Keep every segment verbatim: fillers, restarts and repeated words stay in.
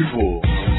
Desportivo.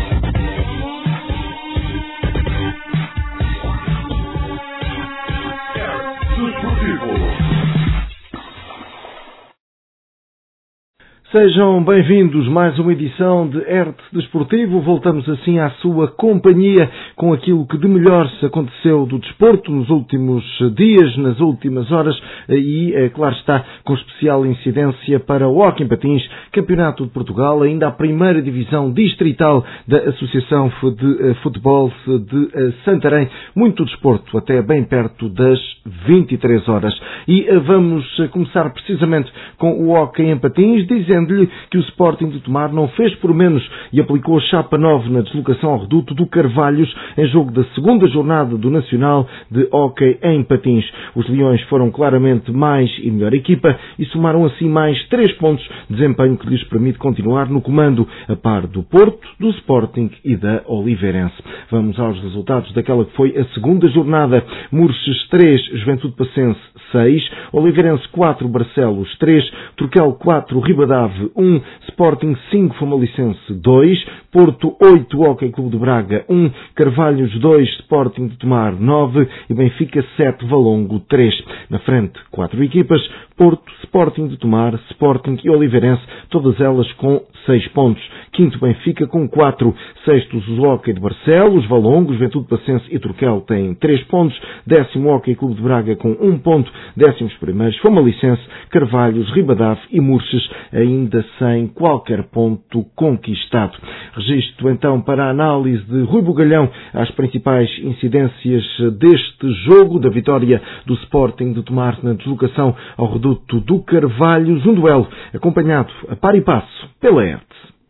Sejam bem-vindos a mais uma edição de Erte Desportivo. Voltamos assim à sua companhia com aquilo que de melhor se aconteceu do desporto nos últimos dias, nas últimas horas e, é, claro está, com especial incidência para o Hóquei em Patins, Campeonato de Portugal, ainda a primeira divisão distrital da Associação de Futebol de Santarém. Muito desporto, até bem perto das vinte e três horas. E vamos começar precisamente com o Hóquei em Patins, dizendo lhe que o Sporting de Tomar não fez por menos e aplicou a chapa nove na deslocação ao reduto do Carvalhos em jogo da segunda jornada do Nacional de Hóquei em Patins. Os Leões foram claramente mais e melhor equipa e somaram assim mais três pontos, desempenho que lhes permite continuar no comando a par do Porto, do Sporting e da Oliveirense. Vamos aos resultados daquela que foi a segunda jornada. Murches três, Juventude Passense seis, Oliveirense quatro, Barcelos três, Turquel quatro, Ribadave um, Sporting cinco, Famalichense dois, Porto oito, Hóquei Clube de Braga um, Carvalhos dois, Sporting de Tomar nove e Benfica sete, Valongo três. Na frente, quatro equipas, Porto, Sporting de Tomar, Sporting e Oliveirense, todas elas com seis pontos. Quinto, Benfica com quatro. Sextos, o Hóquei de Barcelos, Valongo, Juventude Passense e Turquel têm três pontos. Décimo, Hóquei Clube de Braga com um ponto. Décimos primeiros, Famalichense, Carvalhos, Ribadave e Murches, ainda sem qualquer ponto conquistado. Registro então para a análise de Rui Bugalhão às principais incidências deste jogo, da vitória do Sporting de Tomar na deslocação ao reduto do Carvalhos, um duelo acompanhado a par e passo pela Erte.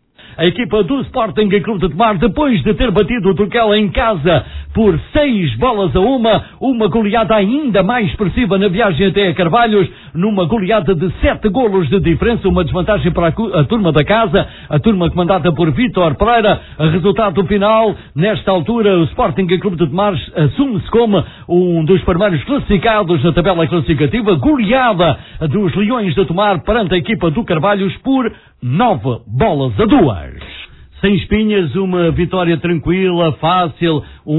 A equipa do Sporting Clube de Tomar, depois de ter batido o Turquel em casa por seis bolas a uma, uma goleada ainda mais expressiva na viagem até a Carvalhos, numa goleada de sete golos de diferença, uma desvantagem para a, a turma da casa, a turma comandada por Vítor Pereira. A resultado final, nesta altura, o Sporting Clube de Tomar assume-se como um dos primeiros classificados na tabela classificativa, goleada dos Leões de Tomar perante a equipa do Carvalhos por nove bolas a duas. Sem espinhas, uma vitória tranquila, fácil,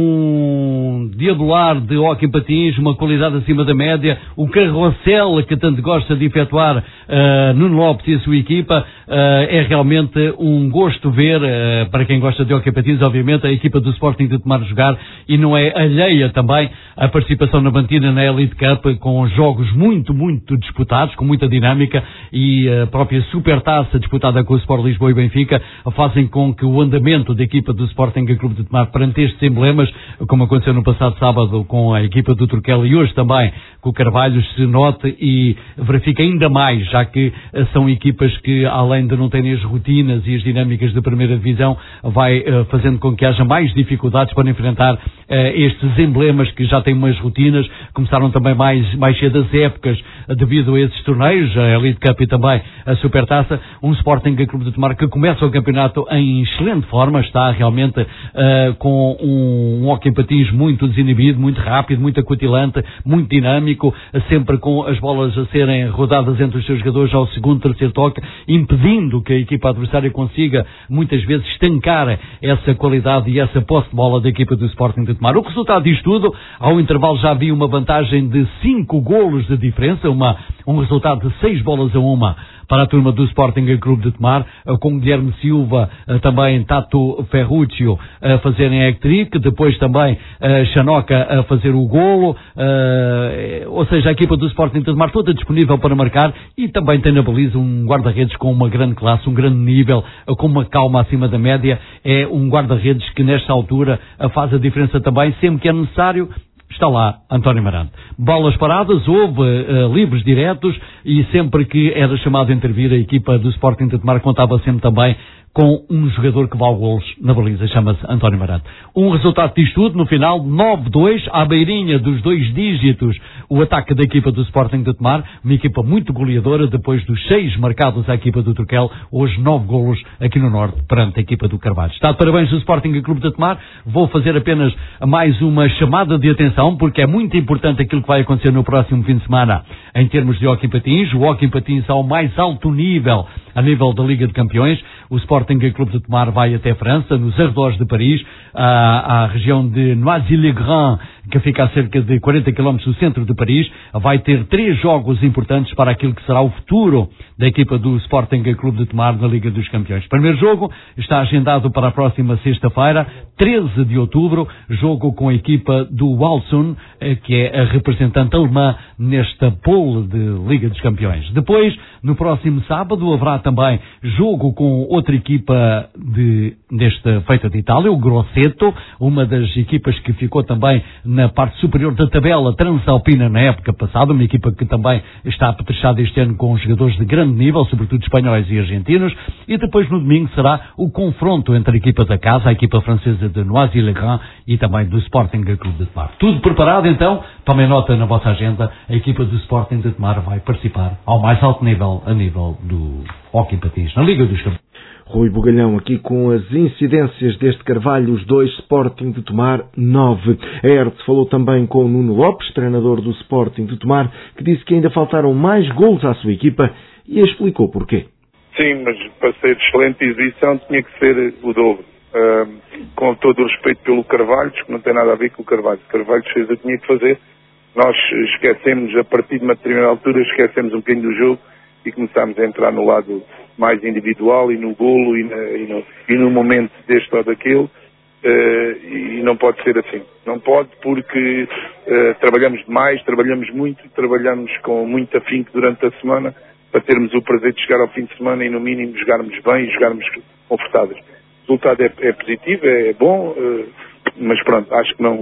um diabolar de Hóquei em Patins, uma qualidade acima da média, o carrossel que tanto gosta de efetuar uh, Nuno Lopes e a sua equipa, uh, é realmente um gosto ver, uh, para quem gosta de Hóquei em Patins, obviamente, a equipa do Sporting de Tomar jogar, e não é alheia também a participação na Bantina na Elite Cup, com jogos muito, muito disputados, com muita dinâmica, e a própria Supertaça disputada com o Sport Lisboa e Benfica fazem com que o andamento da equipa do Sporting Clube de Tomar perante estes emblemas, como aconteceu no passado sábado com a equipa do Turquel e hoje também com o Carvalhos, se note e verifica ainda mais, já que são equipas que, além de não terem as rotinas e as dinâmicas da primeira divisão, vai uh, fazendo com que haja mais dificuldades para enfrentar uh, estes emblemas que já têm umas rotinas, começaram também mais, mais cedo as épocas uh, devido a esses torneios, a Elite Cup e também a Supertaça. Um Sporting Clube de Tomar que começa o campeonato em excelente forma, está realmente uh, com um, um Hóquei em Patins muito desinibido, muito rápido, muito acutilante, muito dinâmico, sempre com as bolas a serem rodadas entre os seus jogadores ao segundo, terceiro toque, impedindo que a equipa adversária consiga muitas vezes estancar essa qualidade e essa posse de bola da equipa do Sporting de Tomar. O resultado disto tudo, ao intervalo já havia uma vantagem de cinco golos de diferença, uma, um resultado de seis bolas a uma para a turma do Sporting Clube de Tomar, com Guilherme Silva, também Tato Ferruccio a fazerem hat-trick, depois também Chanoca a fazer o golo, ou seja, a equipa do Sporting de Tomar toda disponível para marcar, e também tem na baliza um guarda-redes com uma grande classe, um grande nível, com uma calma acima da média. É um guarda-redes que nesta altura faz a diferença também, sempre que é necessário. Está lá António Marante. Bolas paradas, houve uh, livres diretos, e sempre que era chamado a intervir, a equipa do Sporting de Tomar contava sempre também com um jogador que vale golos na baliza, chama-se António Marante. Um resultado disto tudo, no final, nove dois, à beirinha dos dois dígitos, o ataque da equipa do Sporting de Tomar, uma equipa muito goleadora, depois dos seis marcados à equipa do Turquel, hoje nove golos aqui no Norte, perante a equipa do Carvalho. Está de parabéns do Sporting Clube de Tomar. Vou fazer apenas mais uma chamada de atenção atenção, porque é muito importante aquilo que vai acontecer no próximo fim de semana em termos de hóquei patins. O hóquei patins ao mais alto nível, a nível da Liga de Campeões. O Sporting Clube de Tomar vai até a França, nos arredores de Paris, à, à região de Noisy-le-Grand, que fica a cerca de quarenta quilómetros do centro de Paris. Vai ter três jogos importantes para aquilo que será o futuro da equipa do Sporting Clube de Tomar na Liga dos Campeões. O primeiro jogo está agendado para a próxima sexta-feira, treze de outubro, jogo com a equipa do Walsum, que é a representante alemã nesta pool de Liga dos Campeões. Depois, no próximo sábado, haverá também jogo com outra equipa de, desta feita de Itália, o Grosseto, uma das equipas que ficou também na parte superior da tabela transalpina na época passada, uma equipa que também está apetrechada este ano com jogadores de grande nível, sobretudo espanhóis e argentinos. E depois no domingo será o confronto entre a equipa da casa, a equipa francesa de Noisy-le-Grand e também do Sporting Clube de Tomar. Tudo preparado então, tomem nota na vossa agenda, a equipa do Sporting de Tomar vai participar ao mais alto nível, a nível do hóquei patins, na Liga dos Campeões. Rui Bugalhão aqui com as incidências deste Carvalho, os dois, Sporting de Tomar nove. A E R T falou também com o Nuno Lopes, treinador do Sporting de Tomar, que disse que ainda faltaram mais golos à sua equipa e explicou porquê. Sim, mas para ser excelente exibição tinha que ser o dobro. Uh, com todo o respeito pelo Carvalho, que não tem nada a ver com o Carvalho. O Carvalho fez o que tinha que fazer. Nós esquecemos, a partir de uma determinada altura, esquecemos um bocadinho do jogo e começámos a entrar no lado mais individual e no golo e, na, e, no, e no momento deste ou daquele, uh, e não pode ser assim. Não pode porque uh, trabalhamos demais, trabalhamos muito, trabalhamos com muito afinco durante a semana para termos o prazer de chegar ao fim de semana e no mínimo jogarmos bem e jogarmos confortáveis. O resultado é, é positivo, é, é bom, uh, mas pronto, acho que não,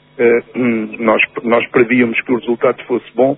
uh, nós, nós prevíamos que o resultado fosse bom.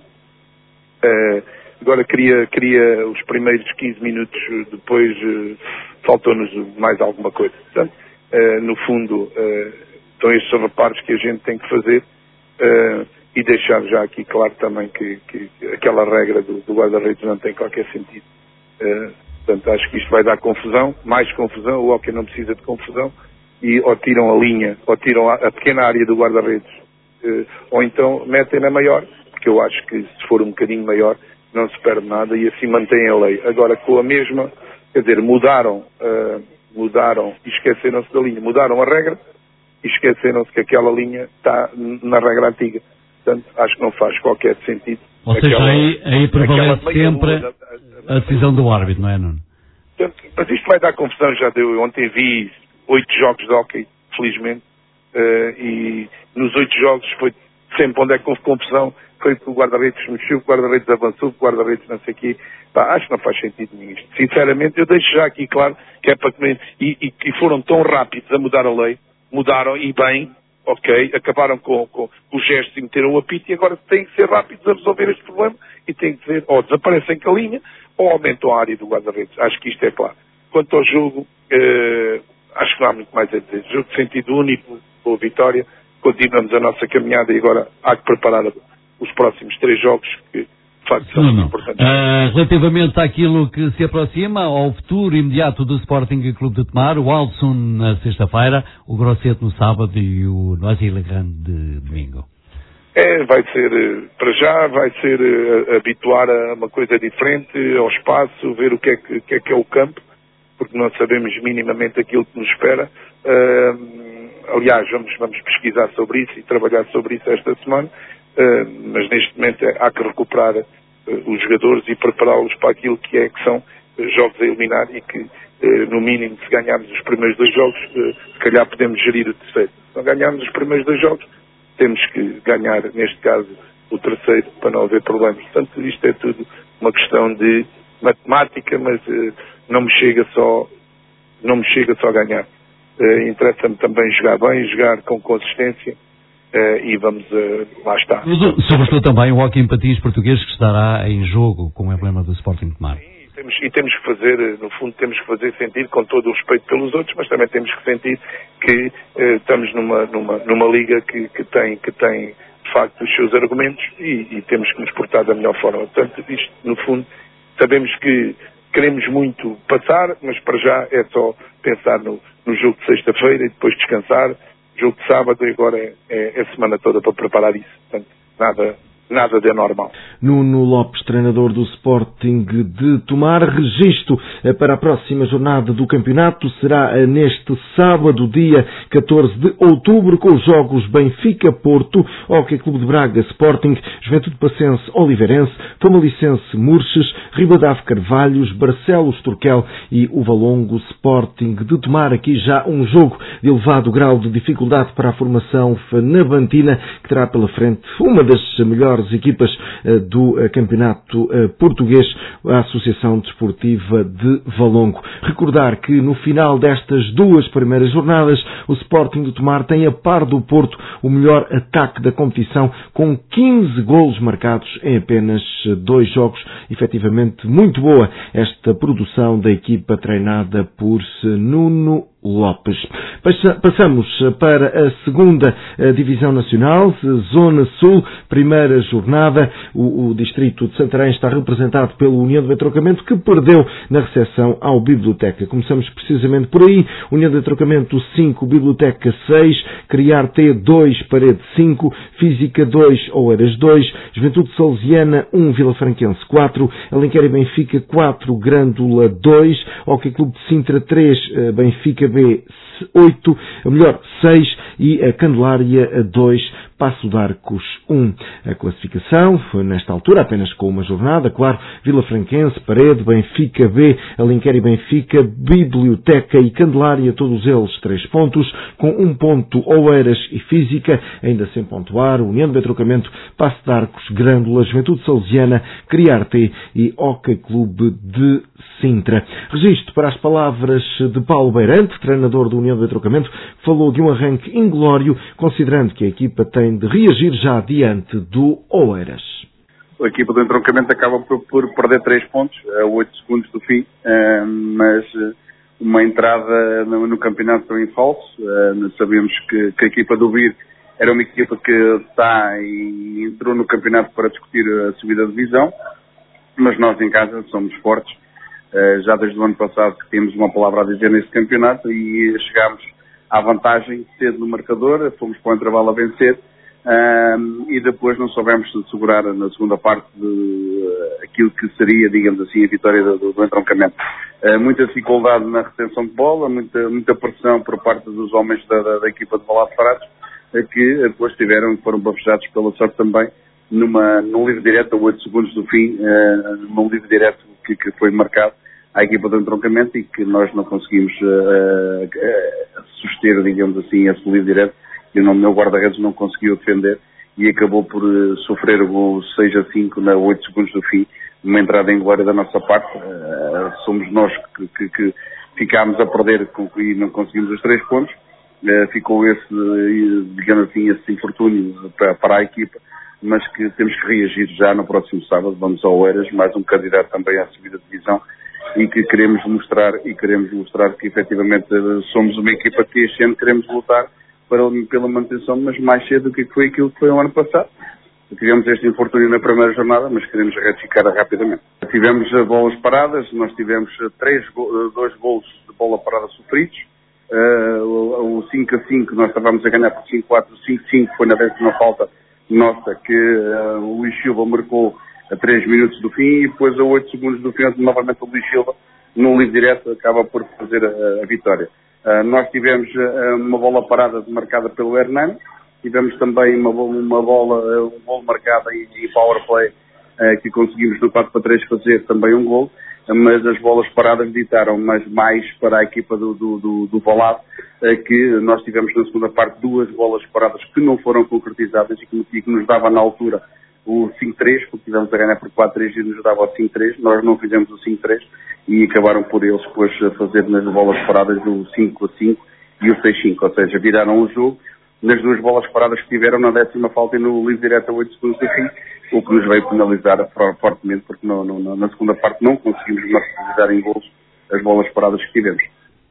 Uh, Agora queria, queria os primeiros quinze minutos, depois uh, faltou-nos mais alguma coisa. Portanto, uh, no fundo, uh, são estes reparos que a gente tem que fazer uh, e deixar já aqui claro também que, que aquela regra do, do guarda-redes não tem qualquer sentido. Uh, portanto, acho que isto vai dar confusão, mais confusão, o hóquei não precisa de confusão, e ou tiram a linha, ou tiram a, a pequena área do guarda-redes, uh, ou então metem na maior, porque eu acho que se for um bocadinho maior, não se perde nada e assim mantém a lei. Agora com a mesma, quer dizer, mudaram, uh, mudaram e esqueceram-se da linha, mudaram a regra e esqueceram-se que aquela linha está na regra antiga. Portanto, acho que não faz qualquer sentido. Ou seja, aquela, aí, aí prevalece sempre da, a, a decisão do árbitro, não é, Nuno? Portanto, mas isto vai dar confusão, já deu. Ontem vi oito jogos de hóquei, felizmente, uh, e nos oito jogos foi sempre onde é que houve confusão. Foi que o guarda-redes mexeu, o guarda-redes avançou, o guarda-redes não sei o quê. Pá, acho que não faz sentido nenhum isto. Sinceramente, eu deixo já aqui claro que é para comer. E, e, e foram tão rápidos a mudar a lei, mudaram e bem, ok, acabaram com, com, com os gestos e meteram o apito e agora têm que ser rápidos a resolver este problema e têm que ser, ou desaparecem com a linha, ou aumentam a área do guarda-redes. Acho que isto é claro. Quanto ao jogo, eh, acho que não há muito mais a dizer. Jogo de sentido único, boa vitória, continuamos a nossa caminhada e agora há que preparar a os próximos três jogos que, de facto, são não, não. importantes. Uh, relativamente àquilo que se aproxima, ao futuro imediato do Sporting Clube de Tomar, o Walsum na sexta-feira, o Grosseto no sábado e o Noisy-le-Grand de domingo. É, vai ser, para já, vai ser uh, habituar a uma coisa diferente, ao espaço, ver o que é que, que é, que é o campo, porque não sabemos minimamente aquilo que nos espera. Uh, aliás, vamos, vamos pesquisar sobre isso e trabalhar sobre isso esta semana. Uh, mas neste momento é, há que recuperar uh, os jogadores e prepará-los para aquilo que é que são uh, jogos a eliminar e que, uh, no mínimo, se ganharmos os primeiros dois jogos, uh, se calhar podemos gerir o terceiro. Se não ganharmos os primeiros dois jogos, temos que ganhar, neste caso, o terceiro para não haver problemas. Portanto, isto é tudo uma questão de matemática, mas uh, não me chega só, não me chega só a ganhar. Uh, interessa-me também jogar bem, jogar com consistência. Uh, e vamos, uh, lá está. Sobretudo também o hóquei em patins português que estará em jogo com o emblema do Sporting de Tomar. E temos, e temos que fazer, no fundo, temos que fazer sentir, com todo o respeito pelos outros, mas também temos que sentir que uh, estamos numa, numa, numa liga que, que, tem, que tem, de facto, os seus argumentos e, e temos que nos portar da melhor forma. Portanto, isto, no fundo, sabemos que queremos muito passar, mas para já é só pensar no, no jogo de sexta-feira e depois descansar, jogo de sábado e agora é, é, é a semana toda para preparar isso. Portanto, nada... Nada de anormal. Nuno Lopes, treinador do Sporting de Tomar. Registro para a próxima jornada do campeonato será neste sábado, dia catorze de outubro, com os jogos Benfica-Porto, Hóquei Clube de Braga, Sporting, Juventude Passense, Oliveirense, Famalichense, Murches, Ribadave Carvalhos, Barcelos Turquel e o Valongo Sporting de Tomar. Aqui já um jogo de elevado grau de dificuldade para a formação nabantina, que terá pela frente uma das melhores equipas do campeonato português, a Associação Desportiva de Valongo. Recordar que no final destas duas primeiras jornadas, o Sporting de Tomar tem, a par do Porto, o melhor ataque da competição, com quinze golos marcados em apenas dois jogos. Efetivamente muito boa esta produção da equipa treinada por Nuno Lopes. Passamos para a segunda Divisão Nacional, Zona Sul, primeira jornada. O, o distrito de Santarém está representado pela União do Entroncamento, que perdeu na recepção ao Biblioteca. Começamos precisamente por aí. União do Entroncamento cinco, Biblioteca seis, Criar T dois, Parede cinco, Física dois, Oeiras dois, Juventude Salesiana um, Vila Franquense quatro, Alenquer e Benfica quatro, Grândola dois, Hóquei Clube de Sintra três, Benfica B oito, melhor seis e a Candelária dois, Passo de Arcos um. A classificação foi nesta altura apenas com uma jornada, claro, Vila Franquense, Parede, Benfica B, Alenquer e Benfica, Biblioteca e Candelária, todos eles três pontos, com um ponto Oeiras e Física, ainda sem pontuar, União do Entroncamento, Passo de Arcos, Grândola, Juventude Salesiana, Criarte e Hóquei Clube de Sintra. Registro para as palavras de Paulo Beirante, treinador da União do Entroncamento, que falou de um arranque inglório, considerando que a equipa tem de reagir já diante do Oeiras. A equipa do Entroncamento acaba por, por perder três pontos a oito segundos do fim, mas uma entrada no, no campeonato em falso. Sabemos que, que a equipa do Vir era uma equipa que está e entrou no campeonato para discutir a subida de divisão, mas nós em casa somos fortes. Já desde o ano passado que temos uma palavra a dizer neste campeonato e chegámos à vantagem cedo no marcador, fomos para o intervalo a vencer. Um, e depois não soubemos segurar na segunda parte de uh, aquilo que seria, digamos assim, a vitória do, do, do entroncamento. Uh, muita dificuldade na retenção de bola, muita, muita pressão por parte dos homens da, da, da equipa de Valado Parados, uh, que depois tiveram, foram bafejados pela sorte também, numa, num livre direto a oito segundos do fim, uh, num livre direto que, que foi marcado à equipa do entroncamento e que nós não conseguimos uh, uh, suster, digamos assim, esse livre direto. E o meu guarda-redes não conseguiu defender e acabou por uh, sofrer o gol seis a cinco na oito segundos do fim, uma entrada em glória da nossa parte. Uh, somos nós que, que, que ficámos a perder com, e não conseguimos os três pontos. Uh, ficou esse, uh, digamos assim, esse infortúnio para, para a equipa, mas que temos que reagir já no próximo sábado. Vamos ao Oeiras, mais um candidato também à subida de divisão, e que queremos mostrar, e queremos mostrar que efetivamente somos uma equipa que este ano queremos lutar Para, pela manutenção, mas mais cedo do que foi aquilo que foi o ano passado. Tivemos este infortúnio na primeira jornada, mas queremos retificar rapidamente. Tivemos bolas paradas, nós tivemos três, dois golos de bola parada sofridos. Uh, o cinco a cinco, nós estávamos a ganhar por cinco a quatro, cinco a cinco foi na décima falta nossa, que uh, o Luís Silva marcou a três minutos do fim, e depois a oito segundos do fim, novamente o Luís Silva, num livre direto, acaba por fazer a, a vitória. Uh, nós tivemos uh, uma bola parada marcada pelo Hernani, tivemos também uma, uma bola, uh, um gol marcado em, em power play, uh, que conseguimos no quatro para três fazer também um gol, uh, mas as bolas paradas ditaram, mas mais para a equipa do, do, do, do Valado, uh, que nós tivemos na segunda parte duas bolas paradas que não foram concretizadas e que, e que nos dava na altura o cinco a três, porque tivemos a ganhar por quatro a três e nos dava o cinco a três, nós não fizemos o cinco a três e acabaram por eles depois fazer nas bolas paradas o cinco a cinco e o seis a cinco, ou seja, viraram o jogo nas duas bolas paradas que tiveram na décima falta e no livre direto a oito segundos do fim, o que nos veio penalizar fortemente, porque no, no, na segunda parte não conseguimos martirizar em golos as bolas paradas que tivemos.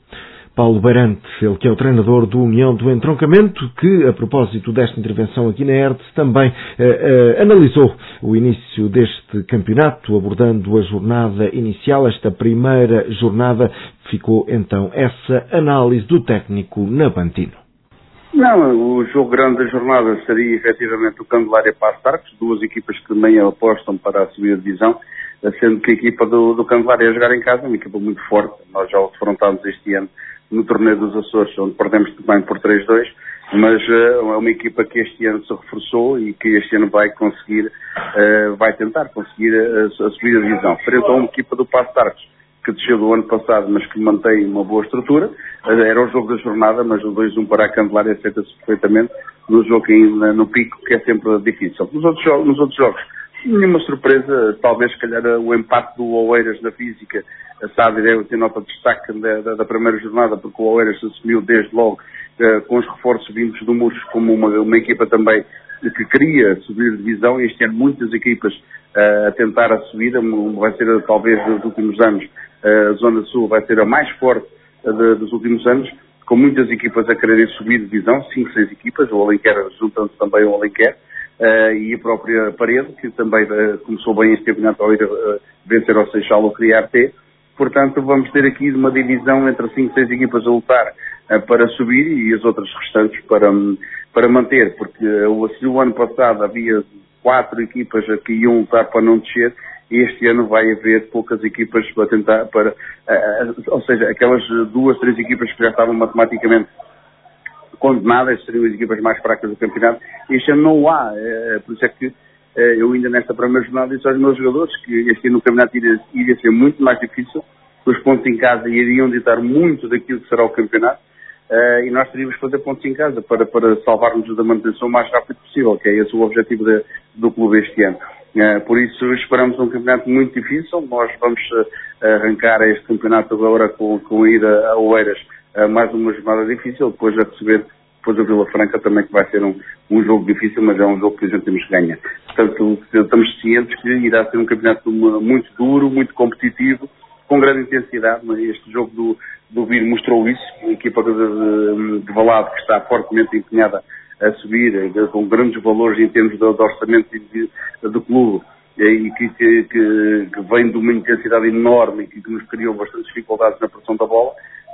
Paulo Beirante, ele que é o treinador do União do Entroncamento, que, a propósito desta intervenção aqui na E R T, também eh, eh, analisou o início deste campeonato, abordando a jornada inicial. Esta primeira jornada ficou, então, essa análise do técnico Nabantino. Não, o jogo grande da jornada seria efetivamente o Candelária Paços de Arcos, duas equipas que também apostam para a subida de divisão, sendo que a equipa do, do Candelária a jogar em casa é uma equipa muito forte. Nós já o defrontámos este ano no torneio dos Açores, onde perdemos também por três a dois, mas uh, é uma equipa que este ano se reforçou e que este ano vai conseguir, uh, vai tentar conseguir a, a subida de divisão. Frente a uma equipa do Paços de Arcos, que desceu do ano passado, mas que mantém uma boa estrutura. Era o jogo da jornada, mas o dois a um para a Candelária aceita-se perfeitamente no jogo ainda no pico, que é sempre difícil. Nos outros jogos, nos outros jogos nenhuma surpresa, talvez, se calhar, o empate do Oeiras na Física, sabe, deve ter nota de destaque da, da, da primeira jornada, porque o Oeiras assumiu desde logo, uh, com os reforços vindos do Murros, como uma, uma equipa também que queria subir de divisão. Este ano muitas equipas uh, a tentar a subida, vai ser talvez dos últimos anos, uh, a Zona Sul vai ser a mais forte uh, de, dos últimos anos, com muitas equipas a quererem subir de divisão, cinco, seis equipas, o Alenquer juntando-se também ao Alenquer, uh, e a própria Parede, que também uh, começou bem este campeonato ao ir uh, vencer ao Seixal ou criar T. Portanto, vamos ter aqui uma divisão entre cinco, seis equipas a lutar uh, para subir e as outras restantes para, um, para manter, porque uh, se o ano passado havia quatro equipas que iam lutar para não descer, este ano vai haver poucas equipas para tentar, para, uh, ou seja, aquelas duas, três equipas que já estavam matematicamente condenadas, seriam as equipas mais fracas do campeonato. Este ano não há, uh, por isso é que uh, eu ainda nesta primeira jornada disse aos meus jogadores que este ano o campeonato iria, iria ser muito mais difícil, os pontos em casa iriam ditar muito daquilo que será o campeonato, uh, e nós teríamos que fazer pontos em casa para, para salvarmos da manutenção o mais rápido possível, que é esse o objetivo de, do clube este ano. Uh, por isso esperamos um campeonato muito difícil. Nós vamos uh, arrancar este campeonato agora com, com a ida a Oeiras, uh, mais uma jornada difícil, depois a receber depois a Vila Franca também, que vai ser um, um jogo difícil, mas é um jogo que a gente temos que ganhar. Portanto, estamos cientes que irá ser um campeonato muito duro, muito competitivo, com grande intensidade, mas este jogo do, do Vir mostrou isso. A equipa de, de, de Valado, que está fortemente empenhada a subir, com grandes valores em termos de, de orçamento do clube, e que, que, que, que vem de uma intensidade enorme e que, que nos criou bastantes dificuldades na pressão da bola,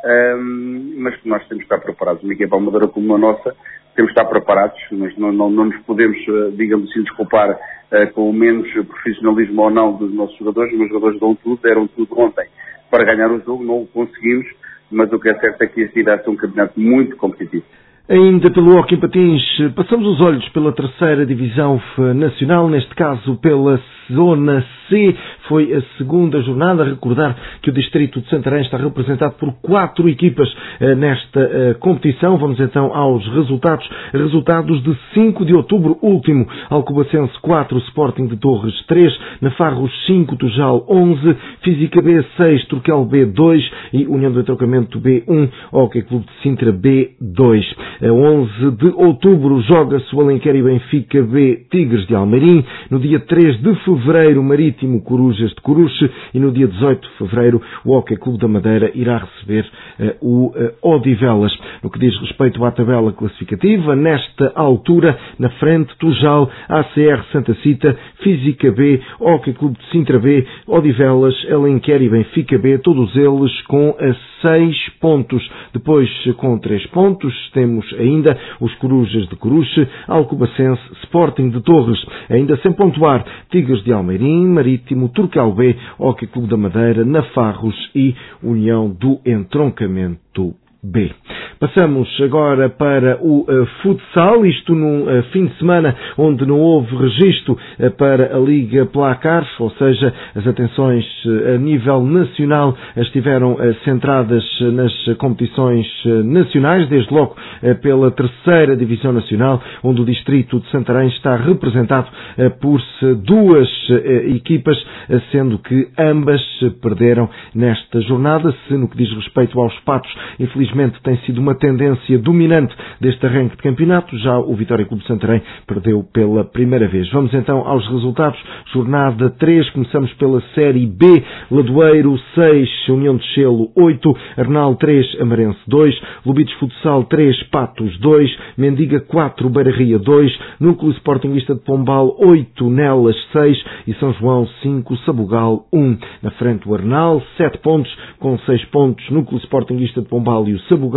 um, mas que nós temos que estar preparados. Uma equipa amadora como a nossa, temos que estar preparados, mas não, não, não nos podemos, digamos assim, desculpar uh, com o menos profissionalismo ou não dos nossos jogadores. Os meus jogadores dão tudo, deram tudo ontem para ganhar o jogo, não o conseguimos, mas o que é certo é que este irá ser um campeonato muito competitivo. Ainda pelo Hóquei em Patins, passamos os olhos pela terceira divisão nacional, neste caso pela Zona C. Foi a segunda jornada. Recordar que o distrito de Santarém está representado por quatro equipas eh, nesta eh, competição. Vamos então aos resultados. Resultados de cinco de outubro último. Alcobacense quatro, Sporting de Torres três, Nafarros cinco, Tujal onze, Física B seis, Turquel B dois e União do Entroncamento B um, Hóquei Clube de Sintra B dois. A onze de outubro joga-se o Alenquer e Benfica B Tigres de Almeirim. No dia três de fevereiro, Marítimo Corujas de Coruche. E no dia dezoito de fevereiro, o Hóquei Clube da Madeira irá receber uh, o uh, Odivelas. No que diz respeito à tabela classificativa, nesta altura, na frente, Tujal, A C R Santa Cita, Física B, Hóquei Clube de Sintra B, Odivelas, Alenquer e Benfica B, todos eles com uh, seis pontos. Depois, com três pontos, temos ainda os Corujas de Coruche, Alcobacense, Sporting de Torres, ainda sem pontuar, Tigres de Almeirim, Marítimo, Turcal B, Hóquei Clube da Madeira, Nafarros e União do Entroncamento B. Passamos agora para o uh, futsal, isto num uh, fim de semana onde não houve registro uh, para a Liga Placar, ou seja, as atenções uh, a nível nacional estiveram uh, centradas uh, nas competições uh, nacionais, desde logo uh, pela terceira Divisão Nacional, onde o distrito de Santarém está representado uh, por duas uh, equipas, uh, sendo que ambas uh, perderam nesta jornada. Se no que diz respeito aos Patos, infelizmente tem sido uma tendência dominante deste arranque de campeonato, já o Vitória Clube de Santarém perdeu pela primeira vez. Vamos então aos resultados. Jornada três, começamos pela Série B. Ladoeiro seis, União de Chelo oito, Arnal três, Amarense dois, Lubitos Futsal três, Patos dois, Mendiga quatro, Beira-Ria dois, Núcleo Sportingista de Pombal oito, Nelas seis e São João cinco, Sabugal um. Na frente o Arnal, sete pontos, com seis pontos, Núcleo Sportingista de Pombal e o Sabugal,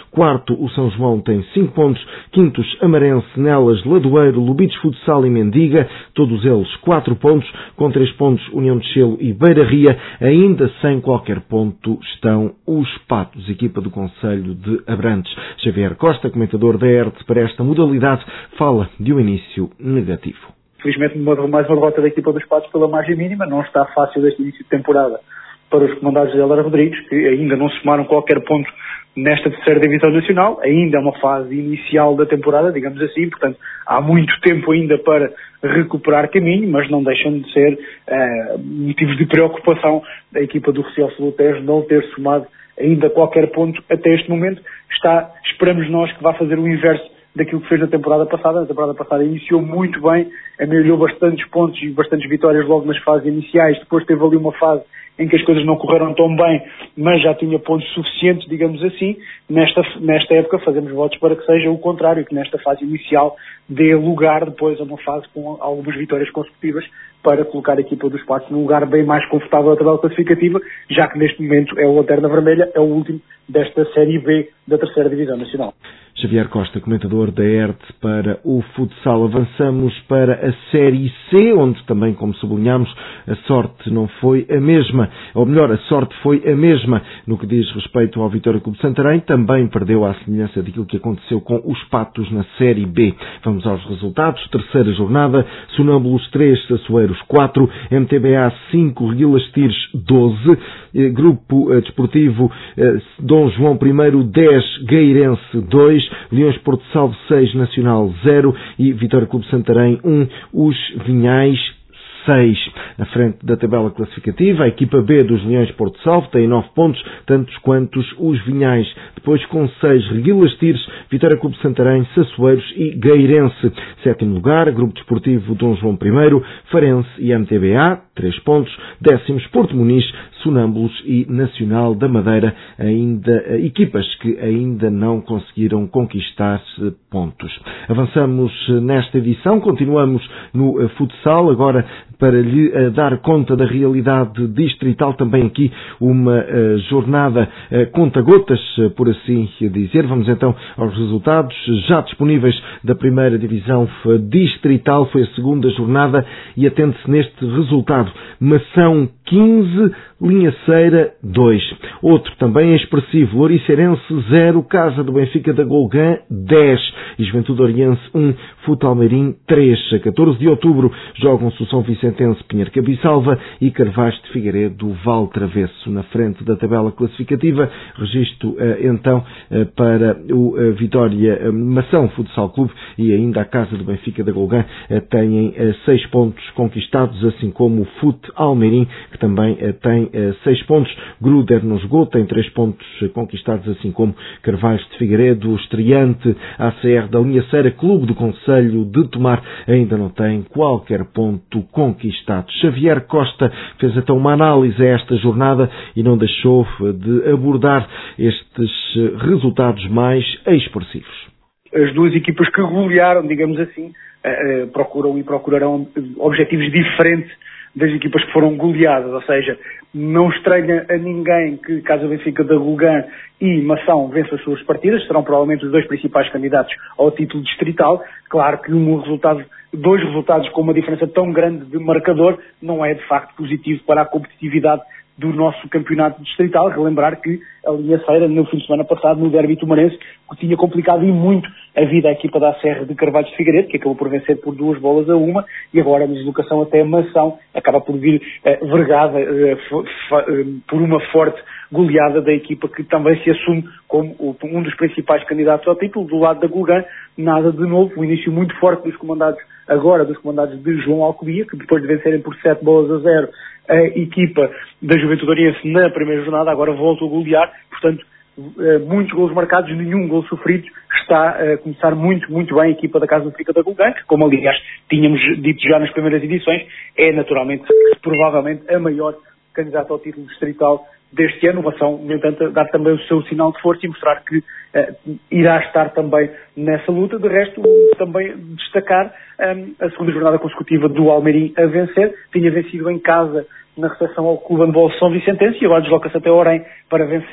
Quarto, o São João tem cinco pontos. Quintos, Amarense, Nelas, Ladoeiro, Lubitos Futsal e Mendiga, todos eles quatro pontos. Com três pontos, União de Chelo e Beira Ria. Ainda sem qualquer ponto estão os Patos, equipa do Concelho de Abrantes. Xavier Costa, comentador da E R T para esta modalidade, fala de um início negativo. Felizmente, mais uma derrota da equipa dos Patos pela margem mínima. Não está fácil este início de temporada para os comandados de Héler Rodrigues, que ainda não somaram qualquer ponto nesta terceira divisão nacional. Ainda é uma fase inicial da temporada, digamos assim, portanto há muito tempo ainda para recuperar caminho, mas não deixam de ser uh, motivos de preocupação da equipa do Recife Lutejo não ter somado ainda qualquer ponto até este momento. Está, esperamos nós que vá fazer o inverso daquilo que fez na temporada passada. Na temporada passada iniciou muito bem, amelhou bastantes pontos e bastantes vitórias logo nas fases iniciais. Depois teve ali uma fase em que as coisas não correram tão bem, mas já tinha pontos suficientes, digamos assim. Nesta, nesta época fazemos votos para que seja o contrário, que nesta fase inicial dê lugar depois a uma fase com algumas vitórias consecutivas para colocar a equipa dos Patos num lugar bem mais confortável da tabela classificativa, já que neste momento é o Lanterna Vermelha, é o último desta Série B da terceira Divisão Nacional. Xavier Costa, comentador da E R T para o futsal. Avançamos para a Série C, onde também, como sublinhamos, a sorte não foi a mesma. Ou melhor, a sorte foi a mesma no que diz respeito ao Vitória Clube de Santarém. Também perdeu à semelhança daquilo que aconteceu com os Patos na Série B. Vamos aos resultados. Terceira jornada, Sonâmbulos três, Sassueiros quatro, M T B A cinco, Reguilas Tires doze, Grupo Desportivo Dom João I dez, Gueirense dois, Leões Porto Salvo seis, Nacional zero e Vitória Clube de Santarém um, Os Vinhais seis. Na frente da tabela classificativa, a equipa B dos Leões Porto Salvo tem nove pontos, tantos quantos os Vinhais. Depois com seis, Reguilas Tires, Vitória Clube de Santarém, Sassueiros e Gueirense. Sétimo lugar, Grupo Desportivo Dom João I, Farense e M T B A, três pontos. Décimos, Porto Muniz, Sonâmbulos e Nacional da Madeira, ainda equipas que ainda não conseguiram conquistar pontos. Avançamos nesta edição, continuamos no futsal, agora para lhe uh, dar conta da realidade distrital, também aqui uma uh, jornada uh, conta-gotas, uh, por assim dizer. Vamos então aos resultados já disponíveis da primeira divisão distrital. Foi a segunda jornada e atende-se neste resultado. Mação quinze, Linhaceira dois. Outro também é expressivo, Loriceirense zero, Casa do Benfica da Golgã dez e Juventude Oriense um, Futalmeirim três. A catorze de outubro jogam-se o São Vicentense Pinheiro Cabiçalva e Carvais de Figueiredo Val Travesso. Na frente da tabela classificativa, registro então para o Vitória Mação Futsal Clube e ainda a Casa do Benfica da Golgã têm seis pontos conquistados, assim como o Fut Almeirim, que também tem seis pontos. Gruder no esgoto tem três pontos conquistados, assim como Carvais de Figueiredo. O estreante A C R da Linhaceira, Clube do Concelho de Tomar, ainda não tem qualquer ponto conquistado. Xavier Costa fez então uma análise a esta jornada e não deixou de abordar estes resultados mais expressivos. As duas equipas que golearam, digamos assim, procuram e procurarão objetivos diferentes das equipas que foram goleadas, ou seja, não estranha a ninguém que Casa Benfica da Golgã e Mação vençam as suas partidas, serão provavelmente os dois principais candidatos ao título distrital. Claro que um resultado, dois resultados com uma diferença tão grande de marcador não é de facto positivo para a competitividade do nosso campeonato distrital. Relembrar que a Linhaceira, no fim de semana passado, no derby tumarense, tinha complicado e muito a vida à equipa da Serra de Carvalho de Figueiredo, que acabou por vencer por duas bolas a uma, e agora a deslocação até a Mação acaba por vir eh, vergada eh, eh, por uma forte goleada da equipa que também se assume como um dos principais candidatos ao título. Do lado da Golgã, nada de novo, um início muito forte dos comandados, agora dos comandados de João Alcobia, que depois de vencerem por sete bolas a zero a equipa da Juventude Oriense na primeira jornada, agora volta a golear. Portanto, muitos golos marcados, nenhum gol sofrido. Está a começar muito, muito bem a equipa da Casa do Benfica da Golgã, que, como aliás tínhamos dito já nas primeiras edições, é naturalmente, provavelmente, a maior candidata ao título distrital deste ano. Uma ação, no entanto, dar também o seu sinal de força e mostrar que uh, irá estar também nessa luta. De resto, também destacar um, a segunda jornada consecutiva do Almeirim a vencer. Tinha vencido em casa na recepção ao Clube Handball São Vicentense e agora desloca-se até Orem para vencer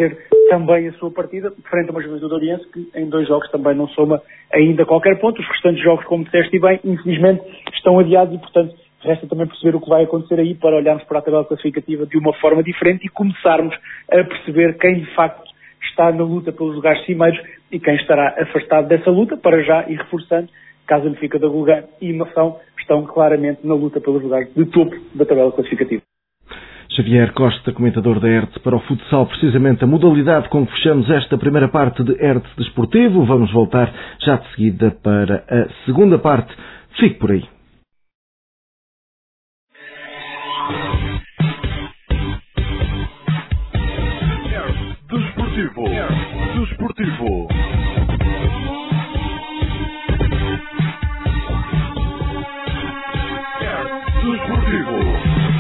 também a sua partida, frente a uma Juventude Oriense que em dois jogos também não soma ainda qualquer ponto. Os restantes jogos, como disseste bem, infelizmente estão adiados e, portanto, resta também perceber o que vai acontecer aí para olharmos para a tabela classificativa de uma forma diferente e começarmos a perceber quem de facto está na luta pelos lugares cimeiros e quem estará afastado dessa luta, para já e reforçando, caso a Benfica da Gulgã e Mação estão claramente na luta pelos lugares de topo da tabela classificativa. Xavier Costa, comentador da Hertz para o futsal, precisamente a modalidade com que fechamos esta primeira parte de Hertz Desportivo. Vamos voltar já de seguida para a segunda parte. Fique por aí. Desportivo. Desportivo. Desportivo.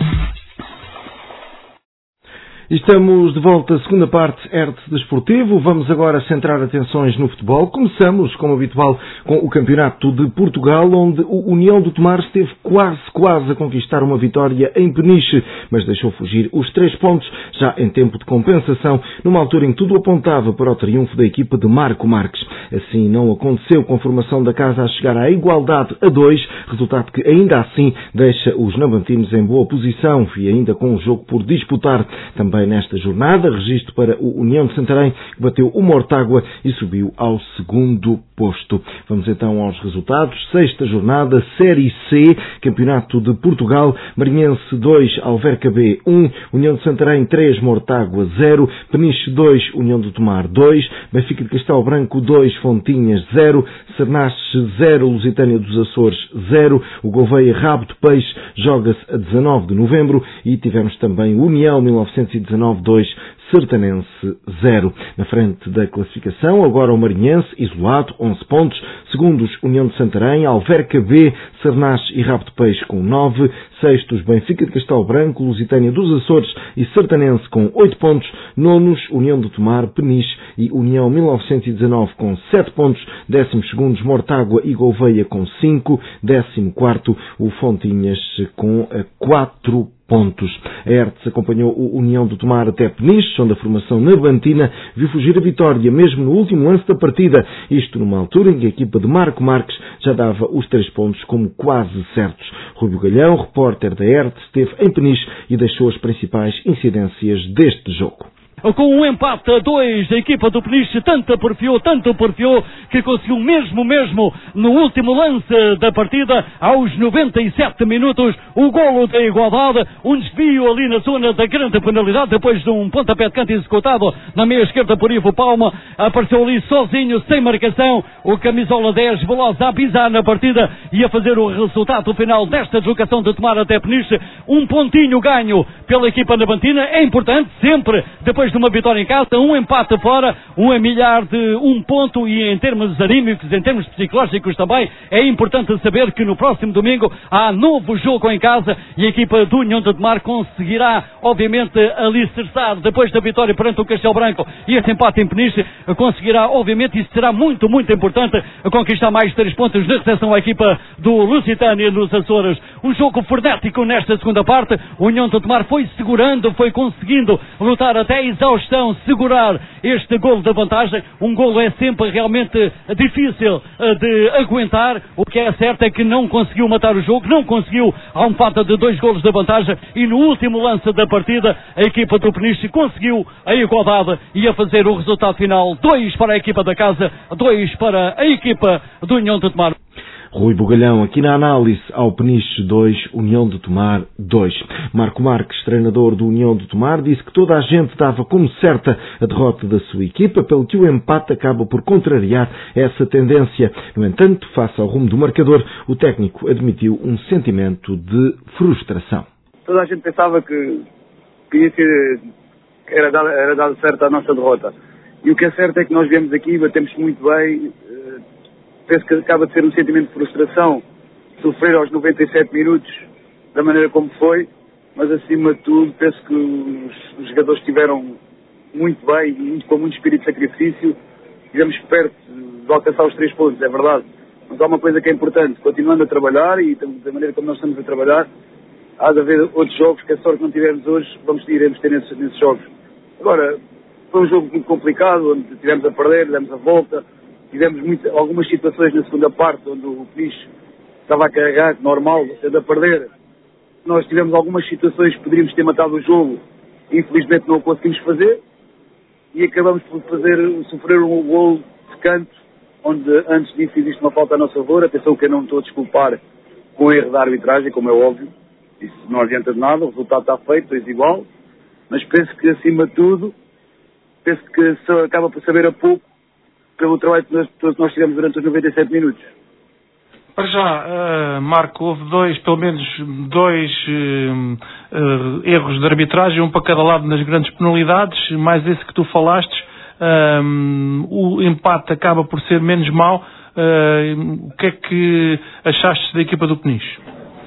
Estamos de volta à segunda parte Hertz Desportivo. Vamos agora centrar atenções no futebol. Começamos, como habitual, com o Campeonato de Portugal, onde o União do Tomar esteve quase, quase a conquistar uma vitória em Peniche, mas deixou fugir os três pontos, já em tempo de compensação, numa altura em que tudo apontava para o triunfo da equipa de Marco Marques. Assim não aconteceu, com a formação da casa a chegar à igualdade a dois, resultado que ainda assim deixa os navantinos em boa posição e ainda com o jogo por disputar. Também nesta jornada, registro para o União de Santarém, que bateu o Mortágua e subiu ao segundo posto. Vamos então aos resultados. Sexta jornada, Série C, Campeonato de Portugal, Marinhense dois, Alverca B um, União de Santarém três, Mortágua zero, Peniche dois, União do Tomar dois, Benfica de Castelo Branco dois, Fontinhas zero, Sernache zero, Lusitânia dos Açores zero, o Gouveia Rabo de Peixe joga-se a dezanove de novembro e tivemos também União mil novecentos e dezanove dois, Sertanense zero. Na frente da classificação, agora o Marinhense, isolado, onze pontos. Segundos, União de Santarém, Alverca B, Sernache e Rabo de Peixe com nove. Sextos, Benfica de Castelo Branco, Lusitânia dos Açores e Sertanense com oito pontos. Nonos, União do Tomar, Peniche e União mil novecentos e dezanove com sete pontos. Décimos segundos, Mortágua e Gouveia com cinco. Décimo quarto, o Fontinhas com quatro pontos. pontos. A Hertz acompanhou o União do Tomar até Peniche, onde a formação navantina viu fugir a vitória, mesmo no último lance da partida. Isto numa altura em que a equipa de Marco Marques já dava os três pontos como quase certos. Rúbio Galhão, repórter da Hertz, esteve em Peniche e deixou as principais incidências deste jogo. Com um empate a dois, a equipa do Peniche tanto porfiou, tanto porfiou, que conseguiu mesmo, mesmo, no último lance da partida, aos noventa e sete minutos, o golo da igualdade, um desvio ali na zona da grande penalidade, depois de um pontapé de canto executado na meia esquerda por Ivo Palma, apareceu ali sozinho, sem marcação, o camisola dez, veloz a pisar na partida e a fazer o resultado final desta deslocação de Tomar até Peniche. Um pontinho ganho pela equipa navantina, é importante, sempre, depois de uma vitória em casa, um empate fora, um a milhar de um ponto, e em termos anímicos, em termos psicológicos também, é importante saber que no próximo domingo há novo jogo em casa e a equipa do União de Tomar conseguirá, obviamente, alicerçar, depois da vitória perante o Castelo Branco e esse empate em Peniche, conseguirá, obviamente, isso será muito, muito importante, conquistar mais três pontos de recepção à equipa do Lusitânia nos Açores. Um jogo frenético nesta segunda parte, o União de Tomar foi segurando, foi conseguindo lutar até exaustão, segurar este golo da vantagem. Um golo é sempre realmente difícil de aguentar. O que é certo é que não conseguiu matar o jogo, não conseguiu a um falta de dois golos da vantagem, e no último lance da partida a equipa do Peniche conseguiu a igualdade e a fazer o resultado final, dois para a equipa da casa, dois para a equipa do União de Tomar. Rui Bugalhão, aqui na análise ao Peniche dois, União de Tomar dois. Marco Marques, treinador do União de Tomar, disse que toda a gente dava como certa a derrota da sua equipa, pelo que o empate acaba por contrariar essa tendência. No entanto, face ao rumo do marcador, o técnico admitiu um sentimento de frustração. Toda a gente pensava que, que ia ser, que era dado, era dado certo a nossa derrota. E o que é certo é que nós viemos aqui, batemos muito bem. Penso que acaba de ser um sentimento de frustração, sofrer aos noventa e sete minutos da maneira como foi, mas acima de tudo penso que os, os jogadores estiveram muito bem e muito, com muito espírito de sacrifício. Estivemos perto de alcançar os três pontos, é verdade, mas há uma coisa que é importante: continuando a trabalhar, e da maneira como nós estamos a trabalhar, há de haver outros jogos que a sorte que não tivermos hoje, vamos ter, iremos ter nesses, nesses jogos. Agora, foi um jogo muito complicado, onde tivemos a perder, demos a volta, tivemos muito, algumas situações na segunda parte, onde o Peniche estava a carregar, normal, sendo a perder. Nós tivemos algumas situações que poderíamos ter matado o jogo, infelizmente não o conseguimos fazer, e acabamos por fazer, sofrer um gol de canto, onde antes disso existe uma falta a nosso favor. Atenção que eu não estou a desculpar com o erro da arbitragem, como é óbvio, isso não adianta de nada, o resultado está feito, é igual, mas penso que acima de tudo, penso que só acaba por saber a pouco pelo trabalho que nós, que nós tivemos durante os noventa e sete minutos. Para já, uh, Marco, houve dois, pelo menos dois uh, uh, erros de arbitragem, um para cada lado nas grandes penalidades, mais esse que tu falaste. Um, o empate acaba por ser menos mau. Uh, o que é que achaste da equipa do Peniche?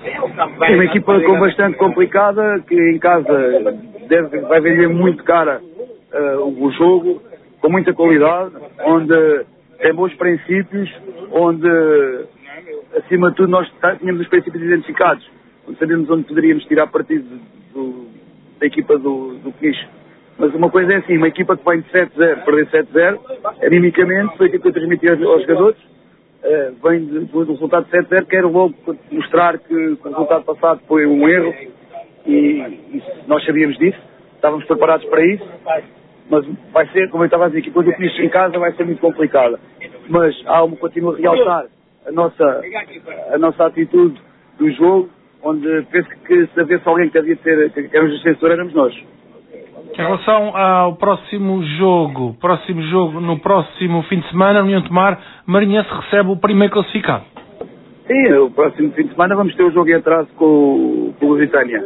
É uma equipa com bastante complicada, que em casa deve, vai vender muito cara uh, o jogo, com muita qualidade, onde tem bons princípios, onde acima de tudo nós tínhamos os princípios identificados, onde sabemos onde poderíamos tirar partido do, da equipa do, do Peniche. Mas uma coisa é assim, uma equipa que vem de sete a zero, perder sete a zero, animicamente, foi aquilo que eu transmiti aos, aos jogadores, uh, vem de, do resultado de sete a zero, quero logo mostrar que o resultado passado foi um erro, e, e nós sabíamos disso, estávamos preparados para isso, mas vai ser, como eu estava a dizer, a equipa do Peniche em casa vai ser muito complicada. Mas há uma, continua a realçar a nossa, a nossa atitude do jogo, onde penso que se havesse alguém que havia de ser, que era um defensor, éramos nós. Em relação ao próximo jogo, próximo jogo, no próximo fim de semana, no União de Tomar, Marinhense recebe o primeiro classificado. Sim, o próximo fim de semana vamos ter o jogo em atraso com, com o Lusitânia.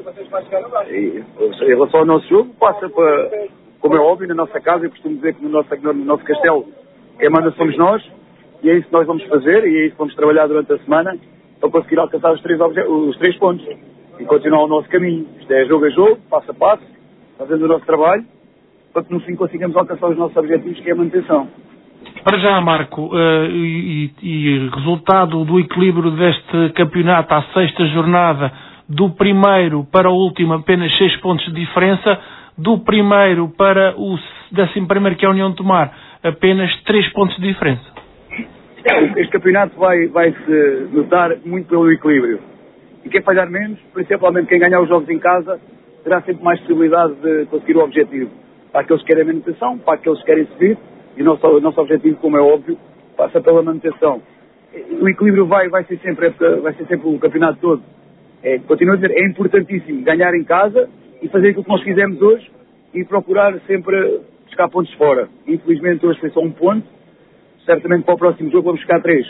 E, em relação ao nosso jogo, passa para, como é óbvio, na nossa casa, eu costumo dizer que no nosso, no nosso castelo, quem manda somos nós, e é isso que nós vamos fazer, e é isso que vamos trabalhar durante a semana, para conseguir alcançar os três, os três pontos, e continuar o nosso caminho. Isto é jogo a jogo, passo a passo, fazendo o nosso trabalho, para que no fim consigamos alcançar os nossos objetivos, que é a manutenção. Para já, Marco, uh, e, e resultado do equilíbrio deste campeonato à sexta jornada, do primeiro para o último apenas seis pontos de diferença, do primeiro para o décimo primeiro, que é a União de Tomar, apenas três pontos de diferença. Este campeonato vai, vai se notar muito pelo equilíbrio. E quem falhar menos, principalmente quem ganhar os jogos em casa, terá sempre mais possibilidade de conseguir o objetivo. Para aqueles que querem manutenção, para aqueles que querem subir, e o nosso, o nosso objetivo, como é óbvio, passa pela manutenção. O equilíbrio vai, vai, ser, sempre, vai ser sempre o campeonato todo. É, continuo a dizer, é importantíssimo ganhar em casa e fazer aquilo que nós fizemos hoje e procurar sempre buscar pontos fora. Infelizmente hoje foi só um ponto, certamente para o próximo jogo vamos buscar três.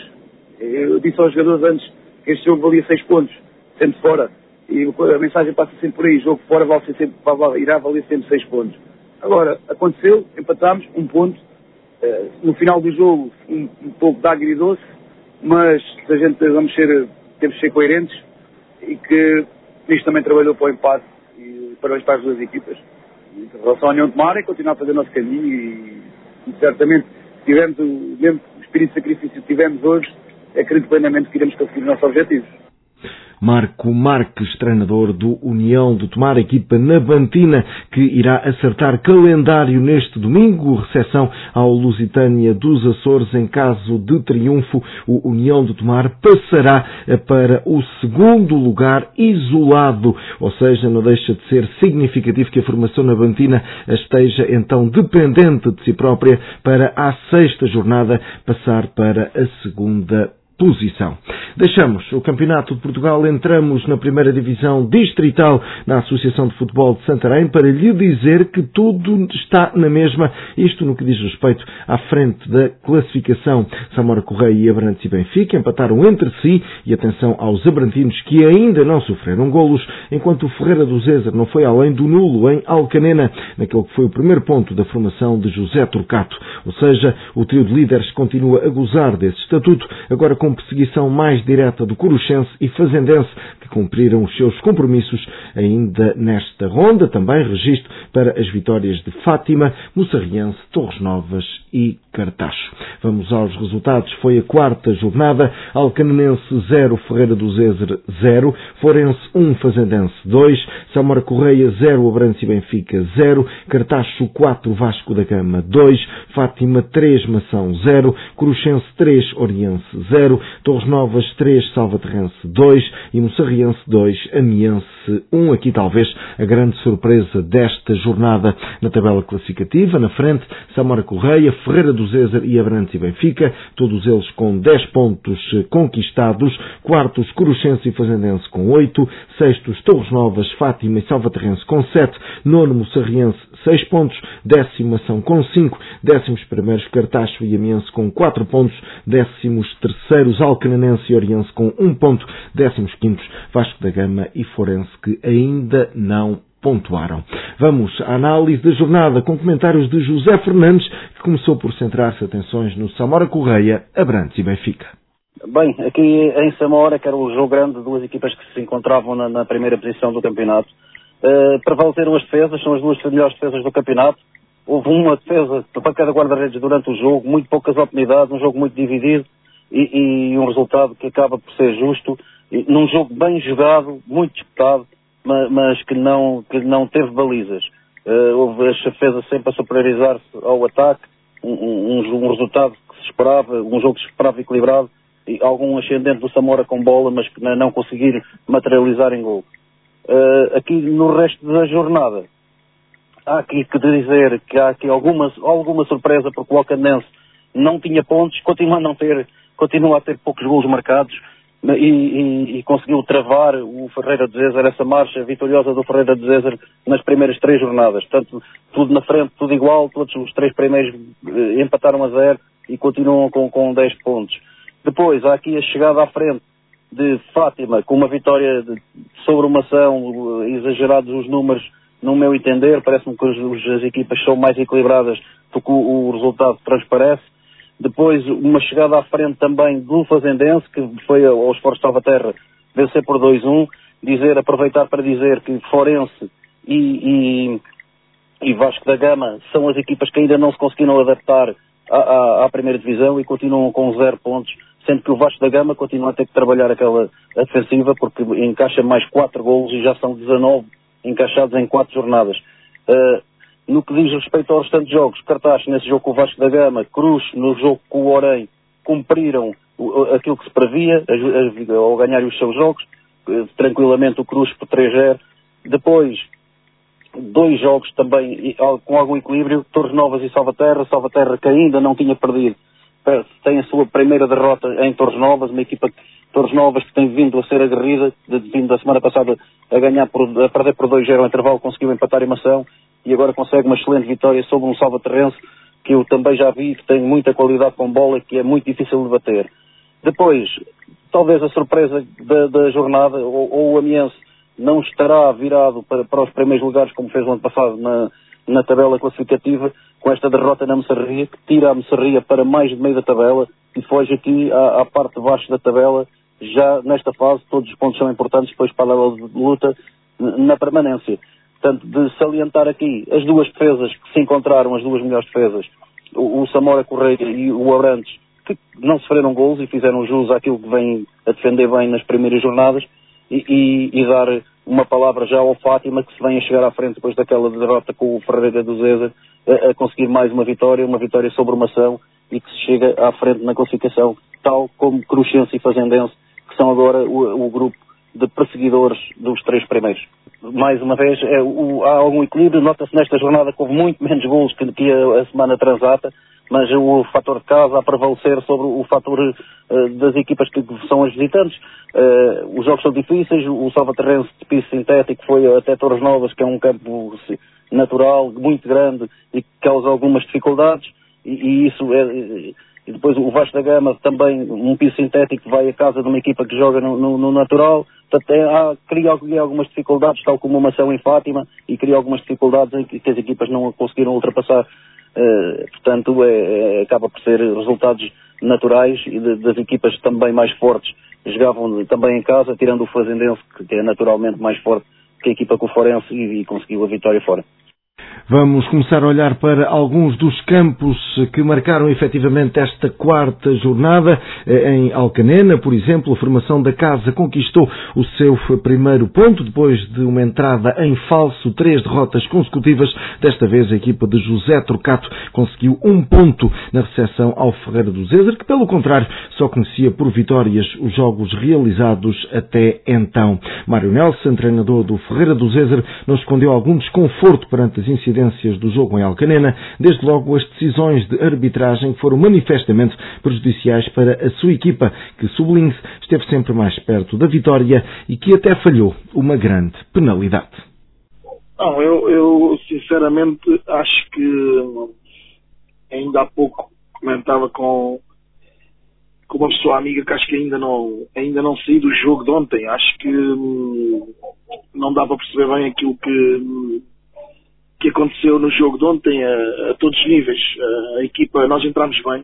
Eu disse aos jogadores antes que este jogo valia seis pontos, sempre fora. E a mensagem passa sempre por aí, jogo fora vai ser sempre, vai, irá valer sempre seis pontos. Agora, aconteceu, empatámos, um ponto, uh, no final do jogo um, um pouco de água e doce, mas a gente vamos ser, temos de ser coerentes e que isto também trabalhou para o empate e parabéns para as duas equipas. Em relação à União de Tomar, é continuar a fazer o nosso caminho e, e certamente tivemos o mesmo espírito de sacrifício que tivemos hoje, acredito plenamente que iremos conseguir os nossos objetivos. Marco Marques, treinador do União de Tomar, equipa nabantina que irá acertar calendário neste domingo, recepção ao Lusitânia dos Açores. Em caso de triunfo, o União de Tomar passará para o segundo lugar isolado, ou seja, não deixa de ser significativo que a formação nabantina esteja então dependente de si própria para a sexta jornada passar para a segunda posição. Deixamos o Campeonato de Portugal, entramos na primeira divisão distrital na Associação de Futebol de Santarém para lhe dizer que tudo está na mesma, isto no que diz respeito à frente da classificação. Samora Correia e Abrantes e Benfica empataram entre si e atenção aos abrantinos que ainda não sofreram golos, enquanto o Ferreira do Zézer não foi além do nulo em Alcanena, naquele que foi o primeiro ponto da formação de José Turcato. Ou seja, o trio de líderes continua a gozar desse estatuto, agora com com perseguição mais direta do Coruchense e Fazendense, que cumpriram os seus compromissos ainda nesta ronda. Também registro para as vitórias de Fátima, Moçarriense, Torres Novas e Cartacho. Vamos aos resultados. Foi a quarta jornada. Alcanenense zero, Ferreira do Zezer zero, Forense um, Fazendense dois, Samora Correia zero, Abrantes e Benfica zero, Cartacho quatro, Vasco da Gama dois, Fátima três, Mação zero, Coruchense três, Oriense zero, Torres Novas três, Salvaterrense dois e Moçarriense dois, Amiense um. Aqui talvez a grande surpresa desta jornada na tabela classificativa. Na frente, Samora Correia, Ferreira do Zezer e Abrantes e Benfica, todos eles com dez pontos conquistados. Quartos, Coruchense e Fazendense com oito, sextos, Torres Novas, Fátima e Salvaterrense com sete, nono, Moçarriense seis pontos, décimo, Ação com cinco, décimos primeiros, Cartacho e Amiense com quatro pontos, décimos terceiros, Alcanenense e Oriense com um ponto, décimos quintos, Vasco da Gama e Forense, que ainda não pontuaram. Vamos à análise da jornada com comentários de José Fernandes, que começou por centrar-se atenções no Samora Correia, Abrantes e Benfica. Bem, aqui em Samora, que era o jogo grande de duas equipas que se encontravam na, na primeira posição do campeonato, uh, prevaleceram as defesas, são as duas melhores defesas do campeonato. Houve uma defesa para cada guarda-redes durante o jogo, muito poucas oportunidades, um jogo muito dividido e, e um resultado que acaba por ser justo, e, num jogo bem jogado, muito disputado, mas, mas que, não, que não teve balizas. Uh, houve as defesas sempre a superiorizar-se ao ataque, um, um, um resultado que se esperava, um jogo que se esperava equilibrado, e algum ascendente do Samora com bola, mas que não conseguir materializar em gol. Uh, aqui no resto da jornada, há aqui que dizer que há aqui alguma, alguma surpresa, porque o Alcanenense não tinha pontos, continua a não ter, continua a ter poucos golos marcados, e, e, e conseguiu travar o Ferreira de Zezer, essa marcha vitoriosa do Ferreira de Zezer nas primeiras três jornadas. Portanto, tudo na frente, tudo igual, todos os três primeiros eh, empataram a zero e continuam com, com dez pontos. Depois, há aqui a chegada à frente de Fátima, com uma vitória de, sobre uma ação, exagerados os números, no meu entender, parece-me que os, as equipas são mais equilibradas do que o, o resultado transparece. Depois, uma chegada à frente também do Fazendense, que foi ao Esforço de Salvaterra vencer por dois a um, dizer, aproveitar para dizer que Forense e, e, e Vasco da Gama são as equipas que ainda não se conseguiram adaptar à, à, à primeira divisão e continuam com zero pontos, sendo que o Vasco da Gama continua a ter que trabalhar aquela defensiva, porque encaixa mais quatro golos e já são dezanove encaixados em quatro jornadas. Uh, no que diz respeito aos restantes jogos, Cartacho nesse jogo com o Vasco da Gama, Cruz no jogo com o Orem, cumpriram aquilo que se previa ao ganhar os seus jogos, uh, tranquilamente o Cruz por três a zero. Depois, dois jogos também com algum equilíbrio, Torres Novas e Salvaterra, Salvaterra que ainda não tinha perdido, tem a sua primeira derrota em Torres Novas, uma equipa que Torres Novas que tem vindo a ser aguerrida, de, vindo da semana passada a ganhar por, a perder por dois a zero ao intervalo, conseguiu empatar em Mação e agora consegue uma excelente vitória sobre um Salvaterrense que eu também já vi, que tem muita qualidade com bola e que é muito difícil de bater. Depois, talvez a surpresa da, da jornada, ou, ou o Amiense não estará virado para, para os primeiros lugares como fez no ano passado na, na tabela classificativa, com esta derrota na Moçarria, que tira a Moçarria para mais de meio da tabela e foge aqui à, à parte de baixo da tabela. Já nesta fase todos os pontos são importantes depois para a luta na permanência. Portanto, de salientar aqui as duas defesas que se encontraram, as duas melhores defesas, o, o Samora Correia e o Abrantes, que não sofreram golos e fizeram jus àquilo que vem a defender bem nas primeiras jornadas, e, e, e dar uma palavra já ao Fátima, que se vem a chegar à frente depois daquela derrota com o Ferreira do Zezer, a, a conseguir mais uma vitória, uma vitória sobre uma ação, e que se chega à frente na classificação, tal como Coruchense e Fazendense, que são agora o, o grupo de perseguidores dos três primeiros. Mais uma vez, é, o, há algum equilíbrio, nota-se nesta jornada que houve muito menos golos que, que a, a semana transata, mas o fator de casa a prevalecer sobre o fator uh, das equipas que são as visitantes. Uh, os jogos são difíceis, o Salvaterrense de piso sintético foi até Torres Novas, que é um campo natural, muito grande e que causa algumas dificuldades, e, e isso é... E depois o Vasco da Gama também, um piso sintético, vai à casa de uma equipa que joga no, no, no natural. Portanto, é, há, cria algumas dificuldades, tal como uma ação em Fátima, e cria algumas dificuldades em que, que as equipas não conseguiram ultrapassar. Uh, portanto, é, é, acaba por ser resultados naturais e de, das equipas também mais fortes jogavam também em casa, tirando o Fazendense, que é naturalmente mais forte que a equipa com o Forense, e, e conseguiu a vitória fora. Vamos começar a olhar para alguns dos campos que marcaram efetivamente esta quarta jornada. Em Alcanena, por exemplo, a formação da Casa conquistou o seu primeiro ponto, depois de uma entrada em falso, três derrotas consecutivas. Desta vez a equipa de José Trocato conseguiu um ponto na recepção ao Ferreira do Zézer, que pelo contrário só conhecia por vitórias os jogos realizados até então. Mário Nelson, treinador do Ferreira do Zézer, não escondeu algum desconforto perante as incidências do jogo em Alcanena. Desde logo, as decisões de arbitragem foram manifestamente prejudiciais para a sua equipa, que, sublinhe-se, esteve sempre mais perto da vitória e que até falhou uma grande penalidade. Não, eu, eu sinceramente acho que ainda há pouco comentava com, com uma pessoa amiga que acho que ainda não, ainda não saí do jogo de ontem. Acho que hum, não dá para perceber bem aquilo que hum, que aconteceu no jogo de ontem a, a todos os níveis. A, a equipa, nós entramos bem.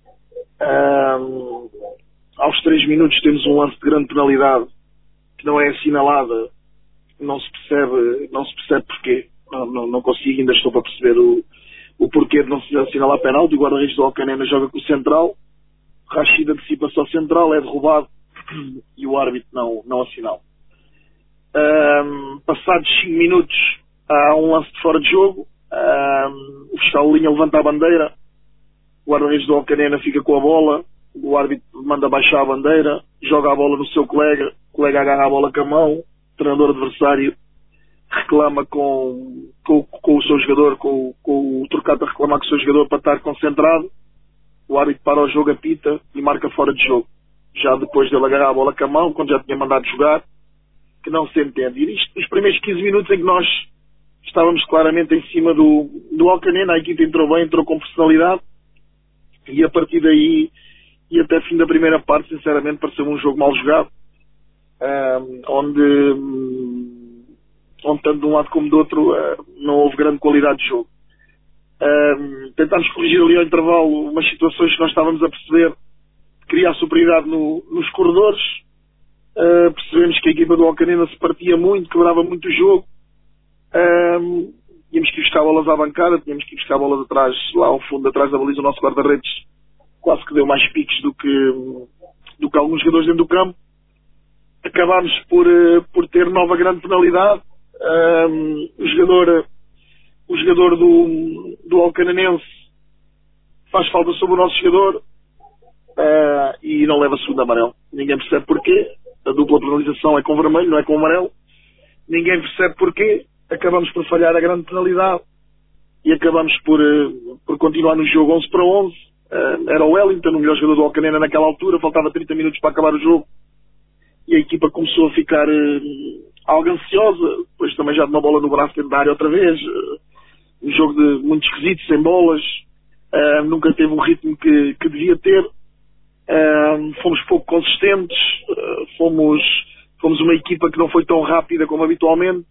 Um, aos três minutos temos um lance de grande penalidade que não é assinalada. Não se percebe, não se percebe porquê. Não, não, não consigo, ainda estou para perceber o, o porquê de não se assinalar penalti. O guarda-redes do Alcanena joga com o central. Rachid antecipa-se ao central, é derrubado e o árbitro não, não assinala. Um, passados cinco minutos há um lance de fora de jogo, um, o fiscal de linha levanta a bandeira, o guarda-redes do Alcanena fica com a bola, o árbitro manda baixar a bandeira, joga a bola no seu colega, o colega agarra a bola com a mão, o treinador adversário reclama com, com, com o seu jogador, com, com o Trocato a reclamar com o seu jogador para estar concentrado, o árbitro para o jogo, apita e marca fora de jogo. Já depois dele agarrar a bola com a mão, quando já tinha mandado jogar, que não se entende. E isto, os primeiros quinze minutos em que nós estávamos claramente em cima do, do Alcanena, a equipa entrou bem, entrou com personalidade, e a partir daí, e até fim da primeira parte, sinceramente, pareceu um jogo mal jogado, um, onde, um, onde tanto de um lado como do outro, uh, não houve grande qualidade de jogo. Um, tentámos corrigir ali ao intervalo umas situações que nós estávamos a perceber, criar superioridade no, nos corredores, uh, percebemos que a equipa do Alcanena se partia muito, quebrava muito o jogo. Um, tínhamos que ir buscar bolas à bancada, tínhamos que ir buscar bolas atrás, lá ao fundo, atrás da baliza. O nosso guarda-redes quase que deu mais piques do que, do que alguns jogadores dentro do campo. Acabámos por, por ter nova grande penalidade. Um, o jogador, o jogador do, do Alcanenense faz falta sobre o nosso jogador uh, e não leva segundo amarelo. Ninguém percebe porquê. A dupla penalização é com vermelho, não é com amarelo. Ninguém percebe porquê. Acabamos por falhar a grande penalidade e acabamos por, por continuar no jogo onze para onze. Era o Wellington, o melhor jogador do Alcanena naquela altura, faltava trinta minutos para acabar o jogo e a equipa começou a ficar algo ansiosa, depois também já de uma bola no braço dentro da área outra vez, um jogo de muito esquisito, sem bolas, nunca teve o ritmo que, que devia ter, fomos pouco consistentes, fomos, fomos uma equipa que não foi tão rápida como habitualmente.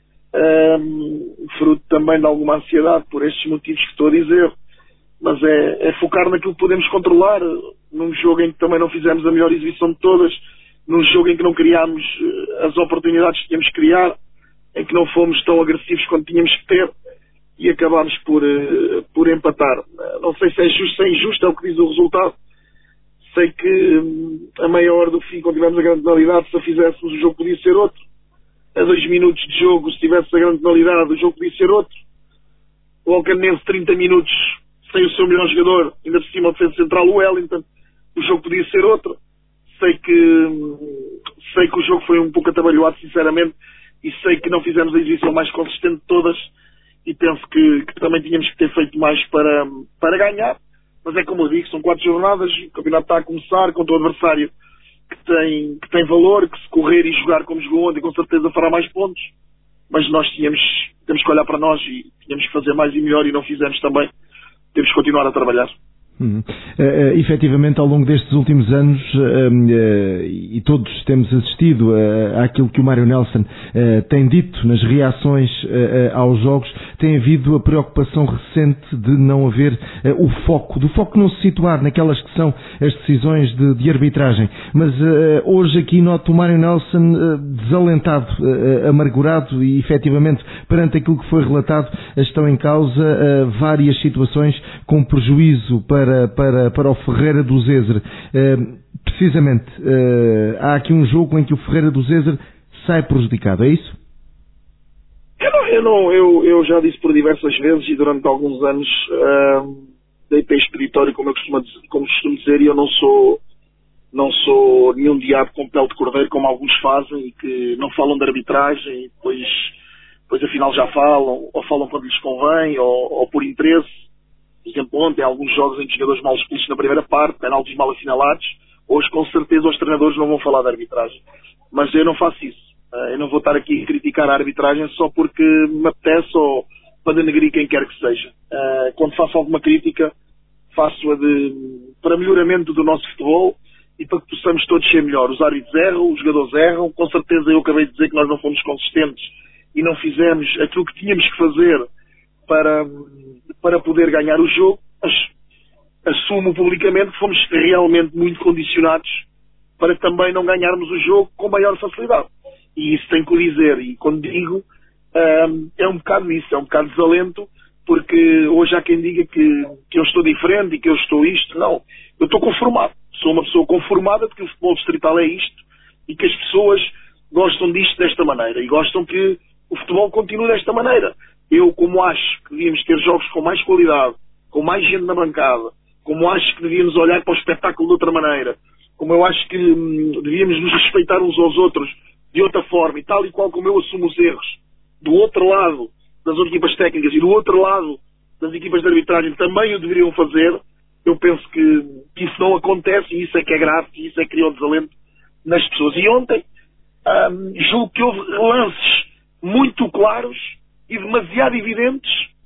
Um, fruto também de alguma ansiedade por estes motivos que estou a dizer, mas é, é focar naquilo que podemos controlar, num jogo em que também não fizemos a melhor exibição de todas, num jogo em que não criámos as oportunidades que tínhamos que criar, em que não fomos tão agressivos quanto tínhamos que ter e acabámos por, por empatar. Não sei se é justo ou é injusto, é o que diz o resultado. Sei que a meia hora do fim, quando tivemos a grande penalidade, se a fizéssemos o jogo podia ser outro. A dois minutos de jogo, se tivesse a grande penalidade, o jogo podia ser outro. O Alcanense, trinta minutos, sem o seu melhor jogador, ainda por cima o defesa central, o Wellington, o jogo podia ser outro. Sei que, sei que o jogo foi um pouco atabalhoado, sinceramente, e sei que não fizemos a exibição mais consistente de todas, e penso que, que também tínhamos que ter feito mais para, para ganhar. Mas é como eu digo, são quatro jornadas, o campeonato está a começar, contra o adversário que tem, que tem valor, que se correr e jogar como jogou ontem, com certeza fará mais pontos, mas nós tínhamos, temos que olhar para nós e tínhamos que fazer mais e melhor e não fizemos também. Temos que continuar a trabalhar. Hum. Uh, uh, efetivamente, ao longo destes últimos anos, uh, uh, e todos temos assistido uh, àquilo que o Mário Nelson uh, tem dito nas reações uh, uh, aos jogos, tem havido a preocupação recente de não haver uh, o foco, do foco não se situar naquelas que são as decisões de, de arbitragem. Mas uh, hoje aqui noto o Mário Nelson uh, desalentado, uh, amargurado e, efetivamente, perante aquilo que foi relatado, estão em causa uh, várias situações com prejuízo para Para, para o Ferreira do Zezer. Uh, precisamente, uh, há aqui um jogo em que o Ferreira do Zezer sai prejudicado, é isso? Eu, não, eu, não, eu, eu já disse por diversas vezes e durante alguns anos uh, dei pé expeditório, como eu costumo, como costumo dizer, e eu não sou, não sou nenhum diabo com pele de cordeiro, como alguns fazem, e que não falam de arbitragem e depois, depois afinal já falam, ou falam quando lhes convém, ou, ou por interesse. Por exemplo, ontem, alguns jogos em que jogadores mal expulsos na primeira parte, penaltis mal assinalados. Hoje, com certeza, os treinadores não vão falar de arbitragem. Mas eu não faço isso. Eu não vou estar aqui a criticar a arbitragem só porque me apetece ou para denegrir quem quer que seja. Quando faço alguma crítica, faço-a de, para melhoramento do nosso futebol e para que possamos todos ser melhor. Os árbitros erram, os jogadores erram. Com certeza, eu acabei de dizer que nós não fomos consistentes e não fizemos aquilo que tínhamos que fazer para... para poder ganhar o jogo. Assumo publicamente que fomos realmente muito condicionados para também não ganharmos o jogo com maior facilidade. E isso tem que o dizer. E quando digo, um, é um bocado isso, é um bocado desalento, porque hoje há quem diga que, que eu estou diferente e que eu estou isto. Não, eu estou conformado. Sou uma pessoa conformada de que o futebol distrital é isto e que as pessoas gostam disto desta maneira e gostam que o futebol continue desta maneira. Eu, como acho que devíamos ter jogos com mais qualidade, com mais gente na bancada, como acho que devíamos olhar para o espetáculo de outra maneira, como eu acho que hum, devíamos nos respeitar uns aos outros de outra forma, e tal e qual como eu assumo os erros do outro lado das equipas técnicas e do outro lado das equipas de arbitragem também o deveriam fazer, eu penso que, que isso não acontece e isso é que é grave, e isso é que cria um desalento nas pessoas. E ontem, hum, julgo que houve lances muito claros e demasiado evidentes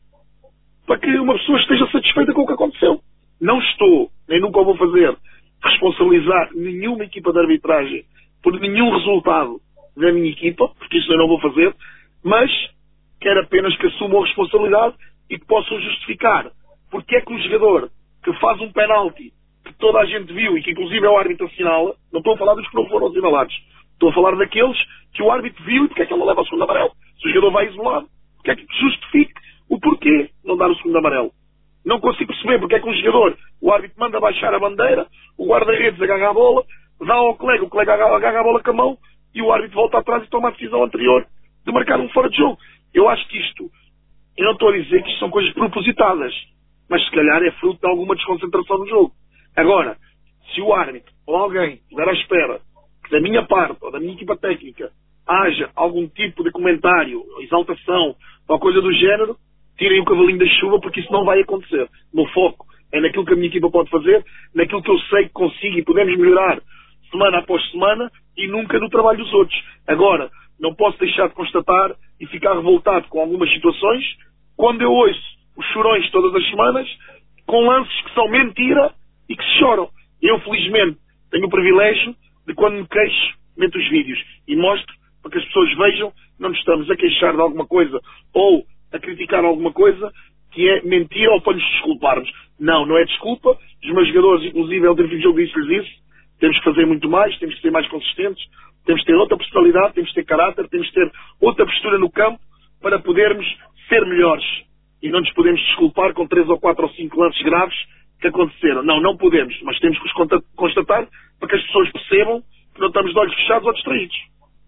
para que uma pessoa esteja satisfeita com o que aconteceu. Não estou, nem nunca o vou fazer, responsabilizar nenhuma equipa de arbitragem por nenhum resultado da minha equipa, porque isso eu não vou fazer, mas quero apenas que assumam a responsabilidade e que possam justificar porque é que o jogador que faz um penalti que toda a gente viu e que inclusive é o árbitro assinala, não estou a falar dos que não foram assinalados, estou a falar daqueles que o árbitro viu e porque é que ele não leva o segundo amarelo. Se o jogador vai isolado, porque é que justifique o porquê não dar o segundo amarelo. Não consigo perceber porque é que um jogador, o árbitro manda baixar a bandeira, o guarda-redes agarra a bola, dá ao colega, o colega agarra, agarra a bola com a mão e o árbitro volta atrás e toma a decisão anterior de marcar um fora de jogo. Eu acho que isto, eu não estou a dizer que isto são coisas propositadas, mas se calhar é fruto de alguma desconcentração no jogo. Agora, se o árbitro ou alguém estiver à espera que da minha parte ou da minha equipa técnica haja algum tipo de comentário, exaltação ou coisa do género, tirem o cavalinho da chuva, porque isso não vai acontecer. O meu foco é naquilo que a minha equipa pode fazer, naquilo que eu sei que consigo e podemos melhorar semana após semana e nunca no trabalho dos outros. Agora, não posso deixar de constatar e ficar revoltado com algumas situações quando eu ouço os chorões todas as semanas com lances que são mentira e que se choram. Eu, felizmente, tenho o privilégio de, quando me queixo, meto os vídeos e mostro para que as pessoas vejam que não nos estamos a queixar de alguma coisa ou a criticar alguma coisa que é mentira ou para nos desculparmos. Não, não é desculpa. Os meus jogadores, inclusive, ao termo do jogo disse-lhes isso. Temos que fazer muito mais, temos que ser mais consistentes, temos que ter outra personalidade, temos que ter caráter, temos que ter outra postura no campo para podermos ser melhores. E não nos podemos desculpar com três ou quatro ou cinco lances graves que aconteceram. Não, não podemos, mas temos que os constatar para que as pessoas percebam que não estamos de olhos fechados ou distraídos.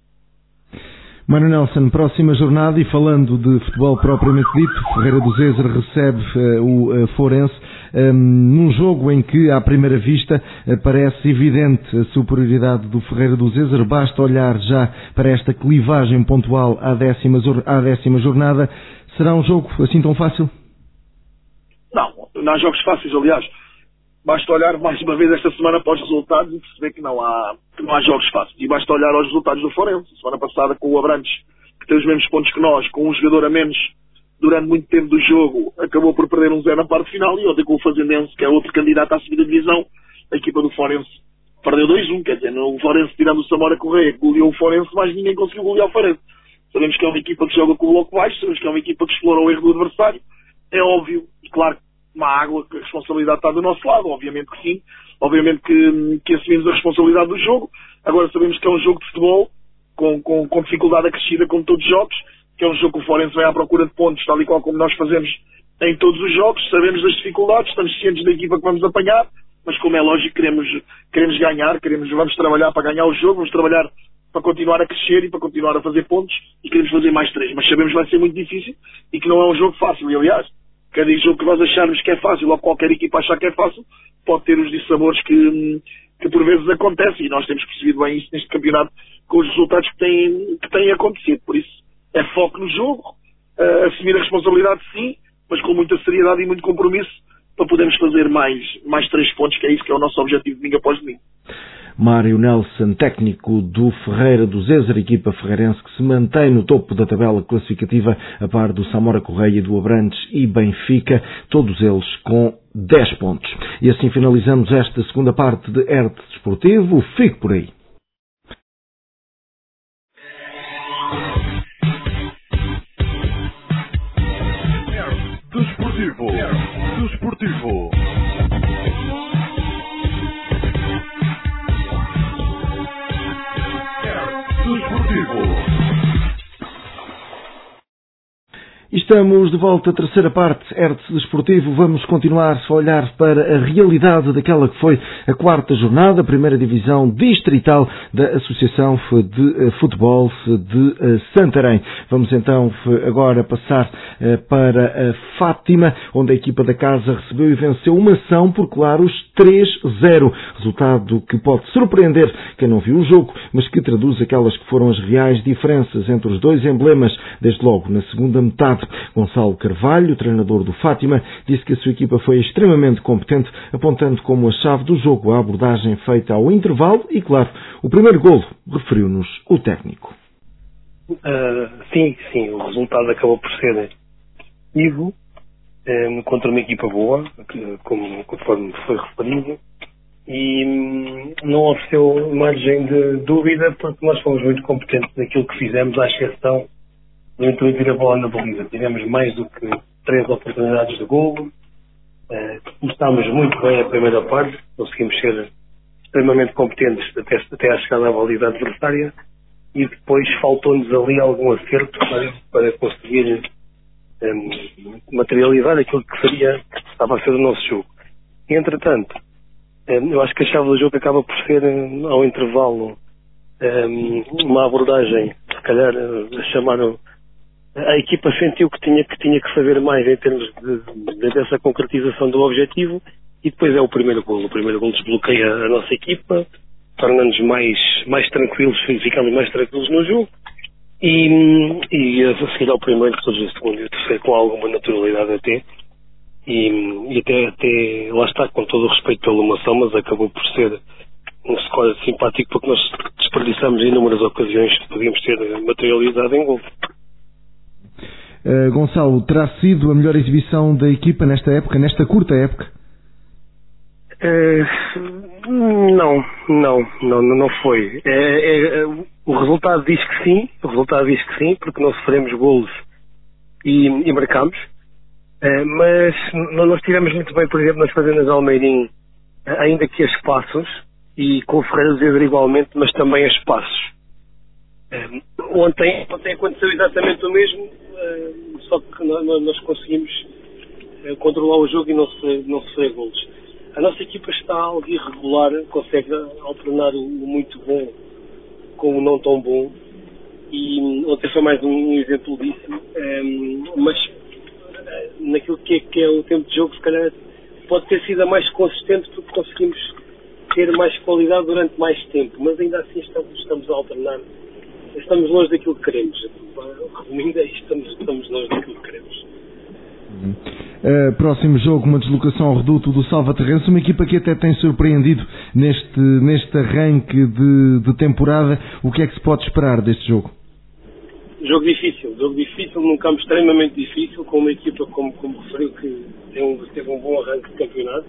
Mário Nelson, próxima jornada, e falando de futebol propriamente dito, Ferreira do Zezer recebe uh, o uh, Forense um, num jogo em que, à primeira vista, uh, parece evidente a superioridade do Ferreira do Zezer. Basta olhar já para esta clivagem pontual à décima, à décima jornada. Será um jogo assim tão fácil? Não, não há jogos fáceis, aliás. Basta olhar mais uma vez esta semana para os resultados e perceber que não há, que não há jogos fáceis. E basta olhar aos resultados do Forense. Semana passada com o Abrantes, que tem os mesmos pontos que nós, com um jogador a menos durante muito tempo do jogo, acabou por perder um zero na parte final, e ontem com o Fazendense, que é outro candidato à segunda divisão, a equipa do Forense perdeu dois um, quer dizer, o Forense, tirando o Samora Correia, que goleou o Forense, mas ninguém conseguiu golear o Forense. Sabemos que é uma equipa que joga com o bloco baixo, sabemos que é uma equipa que explora o erro do adversário, é óbvio, e claro, uma água que a responsabilidade está do nosso lado, obviamente que sim, obviamente que, que assumimos a responsabilidade do jogo. Agora sabemos que é um jogo de futebol, com, com, com dificuldade acrescida, como todos os jogos, que é um jogo que o Forense vai à procura de pontos, tal e qual como nós fazemos em todos os jogos, sabemos das dificuldades, estamos cientes da equipa que vamos apanhar, mas como é lógico, queremos, queremos ganhar, queremos, vamos trabalhar para ganhar o jogo, vamos trabalhar para continuar a crescer e para continuar a fazer pontos, e queremos fazer mais três, mas sabemos que vai ser muito difícil e que não é um jogo fácil, e aliás, cada jogo que nós acharmos que é fácil, ou qualquer equipa achar que é fácil, pode ter os dissabores que, que por vezes acontecem, e nós temos percebido bem isso neste campeonato com os resultados que têm, que têm acontecido. Por isso, é foco no jogo, uh, assumir a responsabilidade sim, mas com muita seriedade e muito compromisso, para podermos fazer mais, mais três pontos, que é isso que é o nosso objetivo de domingo após domingo. Mário Nelson, técnico do Ferreira do Zezer, equipa ferreirense que se mantém no topo da tabela classificativa, a par do Samora Correia, do Abrantes e Benfica, todos eles com dez pontos. E assim finalizamos esta segunda parte de R T Desportivo. Fique por aí. Desportivo. Desportivo. Estamos de volta à terceira parte, R T Desportivo. Vamos continuar a olhar para a realidade daquela que foi a quarta jornada, a primeira divisão distrital da Associação de Futebol de Santarém. Vamos então agora passar para a Fátima, onde a equipa da casa recebeu e venceu uma ação por claros três zero. Resultado que pode surpreender quem não viu o jogo, mas que traduz aquelas que foram as reais diferenças entre os dois emblemas, desde logo na segunda metade. Gonçalo Carvalho, treinador do Fátima, disse que a sua equipa foi extremamente competente, apontando como a chave do jogo a abordagem feita ao intervalo e, claro, o primeiro golo, referiu-nos o técnico. Uh, sim, sim, o resultado acabou por ser positivo, um, contra uma equipa boa, que, como conforme foi referido, e um, não ofereceu margem de dúvida, porque nós fomos muito competentes naquilo que fizemos, à exceção do introduzir a bola na baliza. Tivemos mais do que três oportunidades de golo, uh, começámos muito bem a primeira parte, conseguimos ser extremamente competentes até, até à chegada à baliza adversária, e depois faltou-nos ali algum acerto para, para conseguir um, materializar aquilo que seria, estava a ser o nosso jogo. E, entretanto, um, eu acho que a chave do jogo acaba por ser, um, ao intervalo, um, uma abordagem, se calhar, a chamar o a equipa sentiu que tinha, que tinha que saber mais em termos de, de, dessa concretização do objetivo, e depois é o primeiro golo. O primeiro golo desbloqueia a nossa equipa, torna-nos mais, mais tranquilos, ficamos mais tranquilos no jogo, e, e a seguir ao primeiro, todos o segundo e o terceiro com alguma naturalidade até, e, e até, até lá está, com todo o respeito pela emoção, mas acabou por ser um score simpático, porque nós desperdiçamos inúmeras ocasiões que podíamos ter materializado em golo. Uh, Gonçalo, terá sido a melhor exibição da equipa nesta época, nesta curta época? Uh, não, não, não, não foi. É, é, o resultado diz que sim, o resultado diz que sim, porque não sofremos golos e, e marcamos, uh, mas nós estivemos muito bem, por exemplo, nas fazendas de Almeirim, ainda que a espaços, e com o Ferreira do Zezer igualmente, mas também a espaços. Uh, ontem, ontem aconteceu exatamente o mesmo, uh, só que nós, nós conseguimos uh, controlar o jogo e não sofrer, não sofrer golos. A nossa equipa está algo irregular, consegue alternar o, o muito bom com o não tão bom, e um, ontem foi mais um, um exemplo disso, um, mas uh, naquilo que é, que é o tempo de jogo, se calhar pode ter sido a mais consistente, porque conseguimos ter mais qualidade durante mais tempo, mas ainda assim estamos, estamos a alternar. Estamos longe daquilo que queremos. Resumindo, estamos, estamos longe daquilo que queremos. Uh, próximo jogo, uma deslocação ao reduto do Salvaterrense, uma equipa que até tem surpreendido neste, neste arranque de, de temporada. O que é que se pode esperar deste jogo? jogo difícil, jogo difícil, num campo extremamente difícil, com uma equipa, como, como referiu, que tem um, teve um bom arranque de campeonato.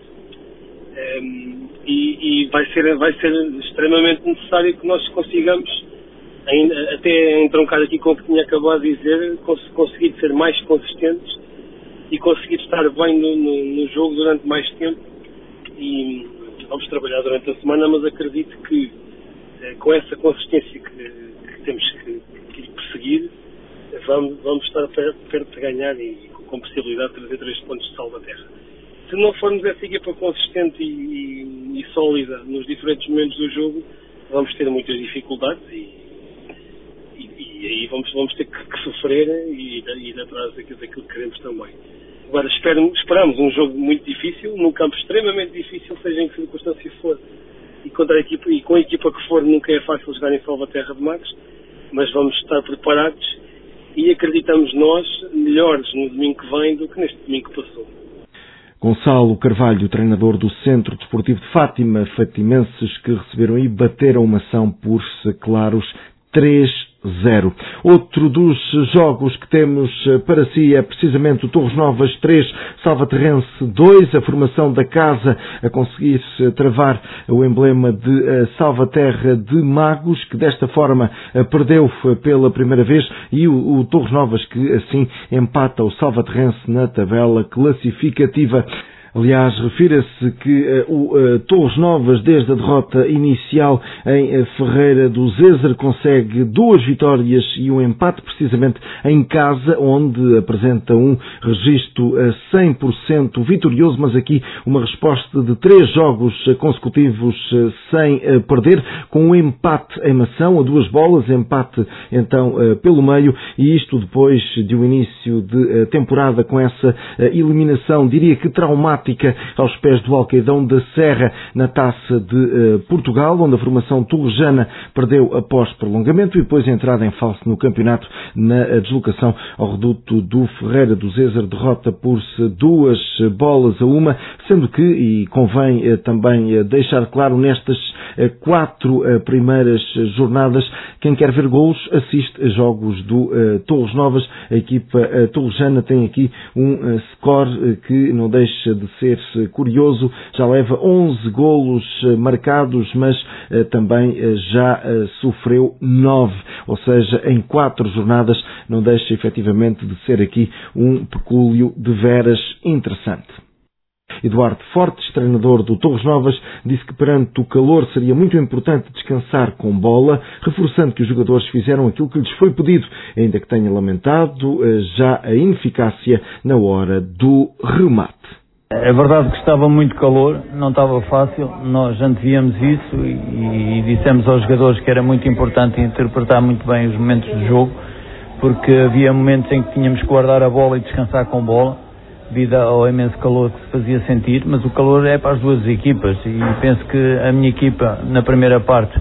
Um, e, e vai ser, vai ser extremamente necessário que nós consigamos, ainda, até entroncar aqui com o que tinha acabado de dizer, cons conseguir ser mais consistentes e conseguir estar bem no, no, no jogo durante mais tempo. E vamos trabalhar durante a semana, mas acredito que eh, com essa consistência que, que temos que, que perseguir, vamos, vamos estar perto, perto de ganhar e com possibilidade de trazer três pontos de salva terra. Se não formos essa equipa consistente e, e, e sólida nos diferentes momentos do jogo, vamos ter muitas dificuldades e, e, e aí vamos, vamos ter que, que sofrer e ir atrás daquilo, daquilo que queremos também. Agora, espero, esperamos um jogo muito difícil, num campo extremamente difícil, seja em que circunstância for, e, contra a equipa, e com a equipa que for, nunca é fácil jogar em Salvaterra de Magos, mas vamos estar preparados e acreditamos nós melhores no domingo que vem do que neste domingo que passou. Gonçalo Carvalho, treinador do Centro Desportivo de Fátima, fatimenses que receberam e bateram uma ação por claros três zero. Outro dos jogos que temos para si é precisamente o Torres Novas três, Salvaterrense dois, a formação da casa a conseguir travar o emblema de Salvaterra de Magos, que desta forma perdeu pela primeira vez, e o, o Torres Novas que assim empata o Salvaterrense na tabela classificativa. Aliás, refira-se que uh, o uh, Torres Novas, desde a derrota inicial em uh, Ferreira do Zezer, consegue duas vitórias e um empate, precisamente em casa, onde apresenta um registro uh, cem por cento vitorioso, mas aqui uma resposta de três jogos uh, consecutivos uh, sem uh, perder, com um empate em Mação, a duas bolas, empate então uh, pelo meio, e isto depois de um início de uh, temporada com essa uh, eliminação, diria que traumática, aos pés do Alcaidão da Serra na Taça de uh, Portugal, onde a formação torrejana perdeu após prolongamento e depois entrada em falso no campeonato na uh, deslocação ao reduto do Ferreira do Zezer, derrota por duas bolas a uma, sendo que, e convém uh, também uh, deixar claro, nestas uh, quatro uh, primeiras jornadas, quem quer ver golos assiste a jogos do uh, Torres Novas. A equipa uh, torrejana tem aqui um uh, score uh, que não deixa de ser curioso, já leva onze golos marcados, mas uh, também uh, já uh, sofreu nove, ou seja, em quatro jornadas, não deixa efetivamente de ser aqui um pecúlio de veras interessante. Eduardo Fortes, treinador do Torres Novas, disse que perante o calor seria muito importante descansar com bola, reforçando que os jogadores fizeram aquilo que lhes foi pedido, ainda que tenha lamentado uh, já a ineficácia na hora do remate. É verdade que estava muito calor, não estava fácil, nós antevíamos isso e, e dissemos aos jogadores que era muito importante interpretar muito bem os momentos do jogo, porque havia momentos em que tínhamos que guardar a bola e descansar com bola, devido ao imenso calor que se fazia sentir, mas o calor é para as duas equipas e penso que a minha equipa na primeira parte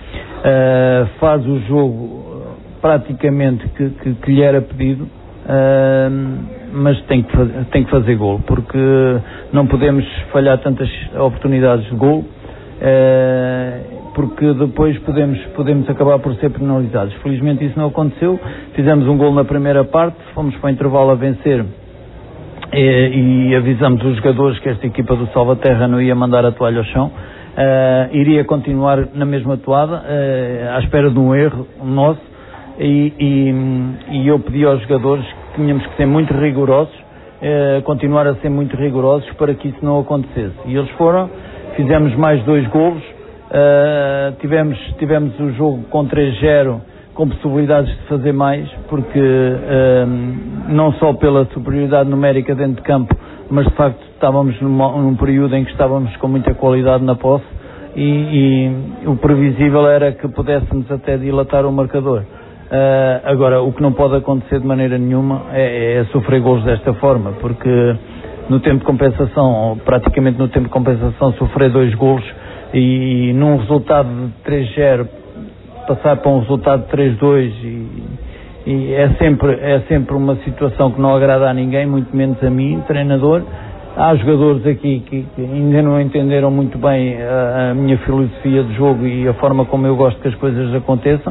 uh, faz o jogo praticamente que, que, que lhe era pedido. Uh, mas tem que, fazer, tem que fazer golo, porque não podemos falhar tantas oportunidades de golo, uh, porque depois podemos, podemos acabar por ser penalizados. Felizmente isso não aconteceu, fizemos um golo na primeira parte, fomos para o intervalo a vencer e, e avisamos os jogadores que esta equipa do Salvaterra não ia mandar a toalha ao chão, uh, iria continuar na mesma toada, uh, à espera de um erro nosso. E, e, e eu pedi aos jogadores que tínhamos que ser muito rigorosos, eh, continuar a ser muito rigorosos para que isso não acontecesse. E eles foram, fizemos mais dois golos, eh, tivemos, tivemos o jogo com três zero, com possibilidades de fazer mais, porque eh, não só pela superioridade numérica dentro de campo, mas de facto estávamos numa, num período em que estávamos com muita qualidade na posse e, e o previsível era que pudéssemos até dilatar o marcador. Uh, agora, o que não pode acontecer de maneira nenhuma é, é sofrer golos desta forma, porque no tempo de compensação, ou praticamente no tempo de compensação, sofrer dois golos e, e num resultado de três zero passar para um resultado de três dois e, e é, sempre, é sempre uma situação que não agrada a ninguém, muito menos a mim, treinador. Há jogadores aqui que, que ainda não entenderam muito bem a, a minha filosofia de jogo e a forma como eu gosto que as coisas aconteçam,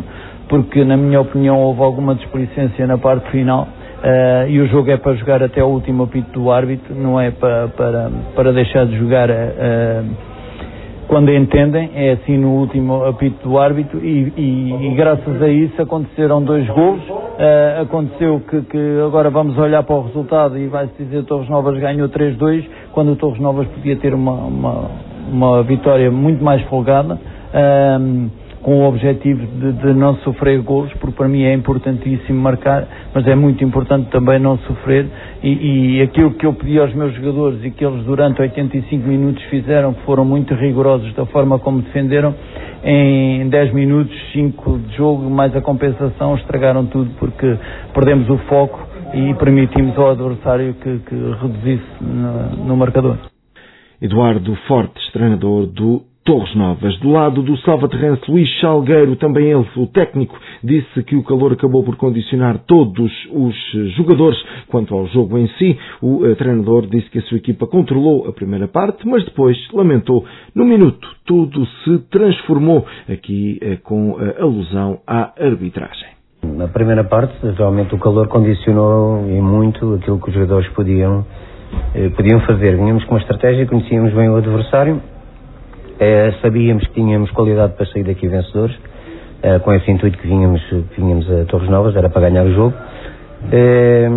porque na minha opinião houve alguma desplicência na parte final. Uh, e o jogo é para jogar até o último apito do árbitro, não é para, para, para deixar de jogar uh, quando entendem, é assim no último apito do árbitro e, e, e graças a isso aconteceram dois golos. Uh, aconteceu que, que agora vamos olhar para o resultado e vai-se dizer que Torres Novas ganhou três dois, quando o Torres Novas podia ter uma, uma, uma vitória muito mais folgada, uh, com o objetivo de, de não sofrer golos, porque para mim é importantíssimo marcar, mas é muito importante também não sofrer, e, e aquilo que eu pedi aos meus jogadores e que eles durante oitenta e cinco minutos fizeram, que foram muito rigorosos da forma como defenderam, em dez minutos, cinco de jogo, mais a compensação, estragaram tudo, porque perdemos o foco e permitimos ao adversário que, que reduzisse no, no marcador. Eduardo Fortes, treinador do Torres Novas. Do lado do salvaterrense Luís Salgueiro, também ele, o técnico, disse que o calor acabou por condicionar todos os jogadores. Quanto ao jogo em si, o uh, treinador disse que a sua equipa controlou a primeira parte, mas depois lamentou. No minuto, tudo se transformou, aqui uh, com uh, alusão à arbitragem. Na primeira parte, realmente o calor condicionou e muito aquilo que os jogadores podiam, eh, podiam fazer. Vinhamos com uma estratégia, conhecíamos bem o adversário, É, sabíamos que tínhamos qualidade para sair daqui vencedores, é, com esse intuito que vínhamos, vínhamos a Torres Novas, era para ganhar o jogo. É,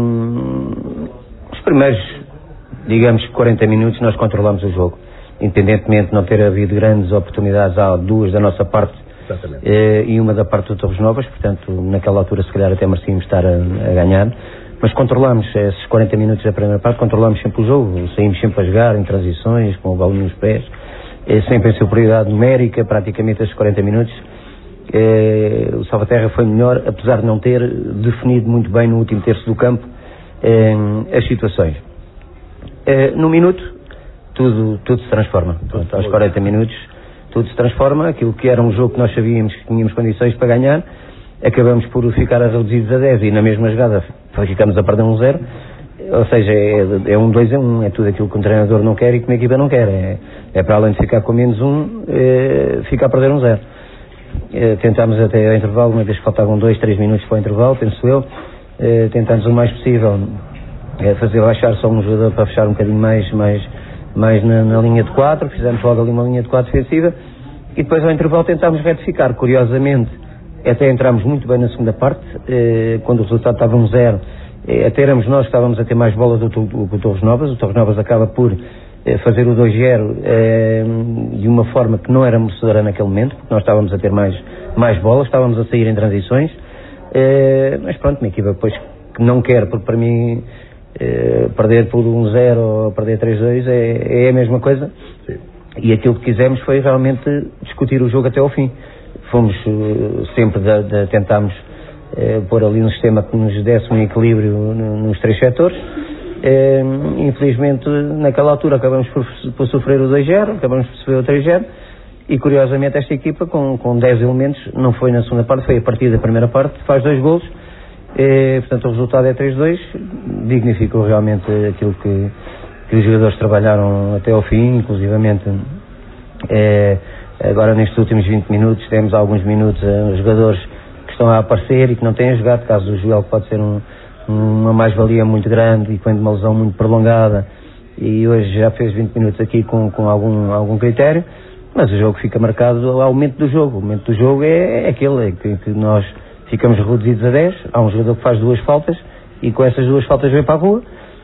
os primeiros, digamos, quarenta minutos nós controlámos o jogo, independentemente de não ter havido grandes oportunidades, há duas da nossa parte é, e uma da parte do Torres Novas, portanto naquela altura se calhar até merecíamos estar a, a ganhar, mas controlámos esses quarenta minutos da primeira parte, controlámos sempre o jogo, saímos sempre a jogar em transições, com o bola nos pés, é sempre em superioridade numérica, praticamente esses quarenta minutos. É, o Salvaterra foi melhor, apesar de não ter definido muito bem no último terço do campo é, as situações. É, no minuto, tudo, tudo se transforma. Pronto, aos quarenta minutos, tudo se transforma. Aquilo que era um jogo que nós sabíamos que tínhamos condições para ganhar, acabamos por ficar reduzidos a dez e na mesma jogada ficamos a perder um zero. Ou seja, é, é um dois a um, é tudo aquilo que um treinador não quer e que uma equipa não quer. É, é para além de ficar com menos um, é, ficar a perder um zero. É, tentámos até ao intervalo, uma vez que faltavam dois, três minutos para o intervalo, penso eu, é, tentámos o mais possível é, fazer baixar só um jogador para fechar um bocadinho mais, mais, mais na, na linha de quatro, fizemos logo ali uma linha de quatro defensiva e depois ao intervalo tentámos retificar. Curiosamente, até entramos muito bem na segunda parte, é, quando o resultado estava um zero. Até éramos nós que estávamos a ter mais bolas do que o Torres Novas. O Torres Novas acaba por eh, fazer o dois zero eh, de uma forma que não era merecedora naquele momento, porque nós estávamos a ter mais, mais bolas, estávamos a sair em transições, eh, mas pronto, uma equipa depois que não quer, porque para mim eh, perder por um zero ou perder três dois é, é a mesma coisa. Sim. E aquilo que quisemos foi realmente discutir o jogo até ao fim. Fomos eh, sempre, de, de, tentámos Eh, pôr ali um sistema que nos desse um equilíbrio nos três setores. Eh, infelizmente naquela altura acabamos por, por sofrer o dois zero, acabamos por sofrer o três zero e curiosamente esta equipa com, com dez elementos não foi na segunda parte, foi a partir da primeira parte, faz dois golos, eh, portanto o resultado é três dois, dignificou realmente aquilo que, que os jogadores trabalharam até ao fim, inclusivamente eh, agora nestes últimos vinte minutos temos alguns minutos eh, os jogadores estão a aparecer e que não têm jogado, caso do Joel que pode ser um, uma mais-valia muito grande e com uma lesão muito prolongada e hoje já fez vinte minutos aqui com, com algum, algum critério, mas o jogo fica marcado ao momento do jogo. O momento do jogo é, é aquele é que, que nós ficamos reduzidos a dez, há um jogador que faz duas faltas e com essas duas faltas vem para a rua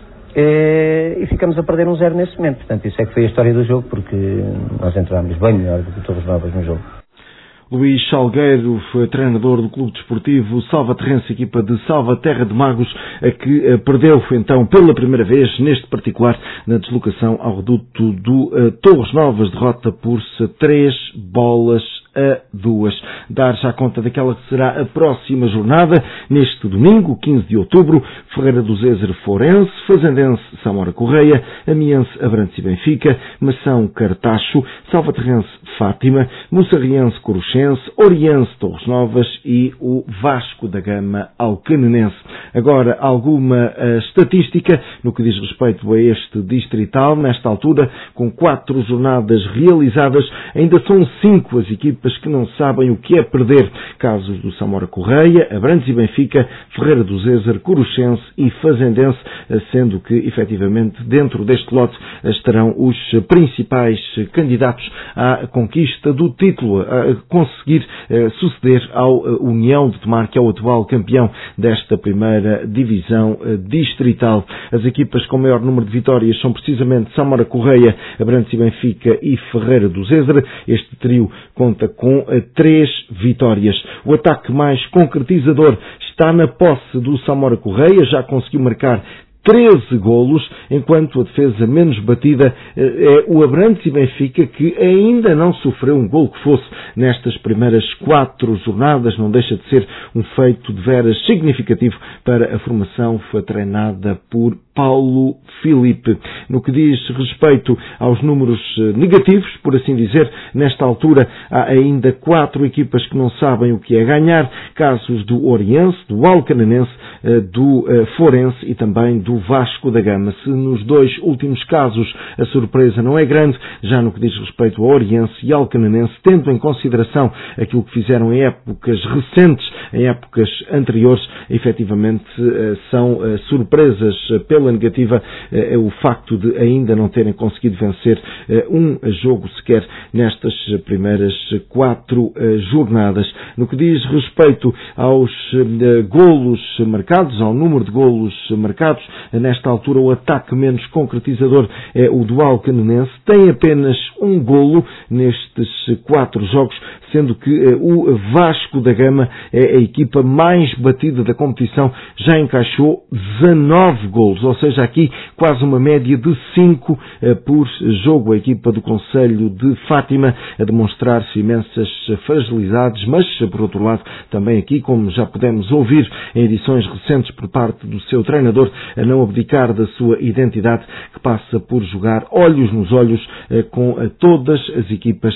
e, e ficamos a perder um zero nesse momento. Portanto, isso é que foi a história do jogo, porque nós entramos bem melhor do que Torres Novas no jogo. Luís Salgueiro foi treinador do Clube Desportivo Salvaterrense, equipa de Salvaterra de Magos, a que perdeu então pela primeira vez, neste particular, na deslocação ao reduto do uh, Torres Novas, derrota por três bolas a duas. Dar já conta daquela que será a próxima jornada, neste domingo, quinze de outubro, Ferreira do Zezer Forense, Fazendense Samora Correia, Amiense Abrantes e Benfica, Mação Cartacho, Salvaterrense Fátima, Moçarriense Coruchense, Oriense Torres Novas e o Vasco da Gama Alcanenense. Agora, alguma uh, estatística no que diz respeito a este distrital, nesta altura, com quatro jornadas realizadas, ainda são cinco as equipas equipas que não sabem o que é perder. Casos do Samora Correia, Abrantes e Benfica, Ferreira do Zézer, Coruchense e Fazendense, sendo que, efetivamente, dentro deste lote estarão os principais candidatos à conquista do título, a conseguir suceder ao União de Tomar, que é o atual campeão desta primeira divisão distrital. As equipas com maior número de vitórias são precisamente Samora Correia, Abrantes e Benfica e Ferreira do Zézer. Este trio conta com três vitórias. O ataque mais concretizador está na posse do Samora Correia, já conseguiu marcar treze golos, enquanto a defesa menos batida é o Abrantes e Benfica, que ainda não sofreu um golo que fosse nestas primeiras quatro jornadas. Não deixa de ser um feito de veras significativo para a formação que foi treinada por Paulo Filipe. No que diz respeito aos números negativos, por assim dizer, nesta altura há ainda quatro equipas que não sabem o que é ganhar, casos do Oriense, do Alcanenense, do Forense e também do Vasco da Gama. Se nos dois últimos casos a surpresa não é grande, já no que diz respeito ao Oriense e ao Alcanenense, tendo em consideração aquilo que fizeram em épocas recentes, em épocas anteriores, efetivamente são surpresas pela negativa, é o facto de ainda não terem conseguido vencer um jogo sequer nestas primeiras quatro jornadas. No que diz respeito aos golos marcados, ao número de golos marcados, nesta altura o ataque menos concretizador é o do Alcanenense, tem apenas um golo nestes quatro jogos, sendo que o Vasco da Gama é a equipa mais batida da competição, já encaixou dezanove golos, ou seja, aqui quase uma média de cinco por jogo. A equipa do Concelho de Fátima a demonstrar-se imensas fragilidades, mas, por outro lado, também aqui, como já pudemos ouvir em edições recentes por parte do seu treinador, a não abdicar da sua identidade, que passa por jogar olhos nos olhos com todas as equipas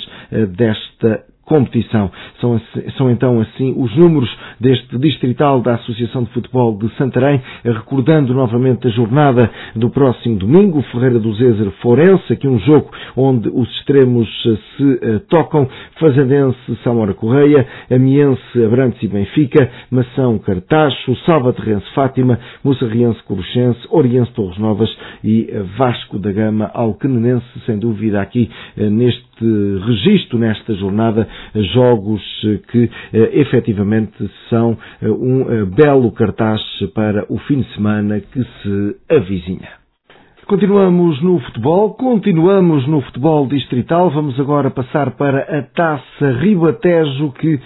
desta competição. São, são então assim os números deste distrital da Associação de Futebol de Santarém, recordando novamente a jornada do próximo domingo, Ferreira do Zézer Forense, aqui um jogo onde os extremos se uh, tocam, Fazendense Samora Correia, Amiense Abrantes e Benfica, Mação Cartacho, Salvaterrense Fátima, Moçarriense Coruchense, Oriense Torres Novas e uh, Vasco da Gama Alcanenense, sem dúvida aqui uh, neste registro, nesta jornada, jogos que efetivamente são um belo cartaz para o fim de semana que se avizinha. Continuamos no futebol, continuamos no futebol distrital. Vamos agora passar para a Taça Ribatejo, que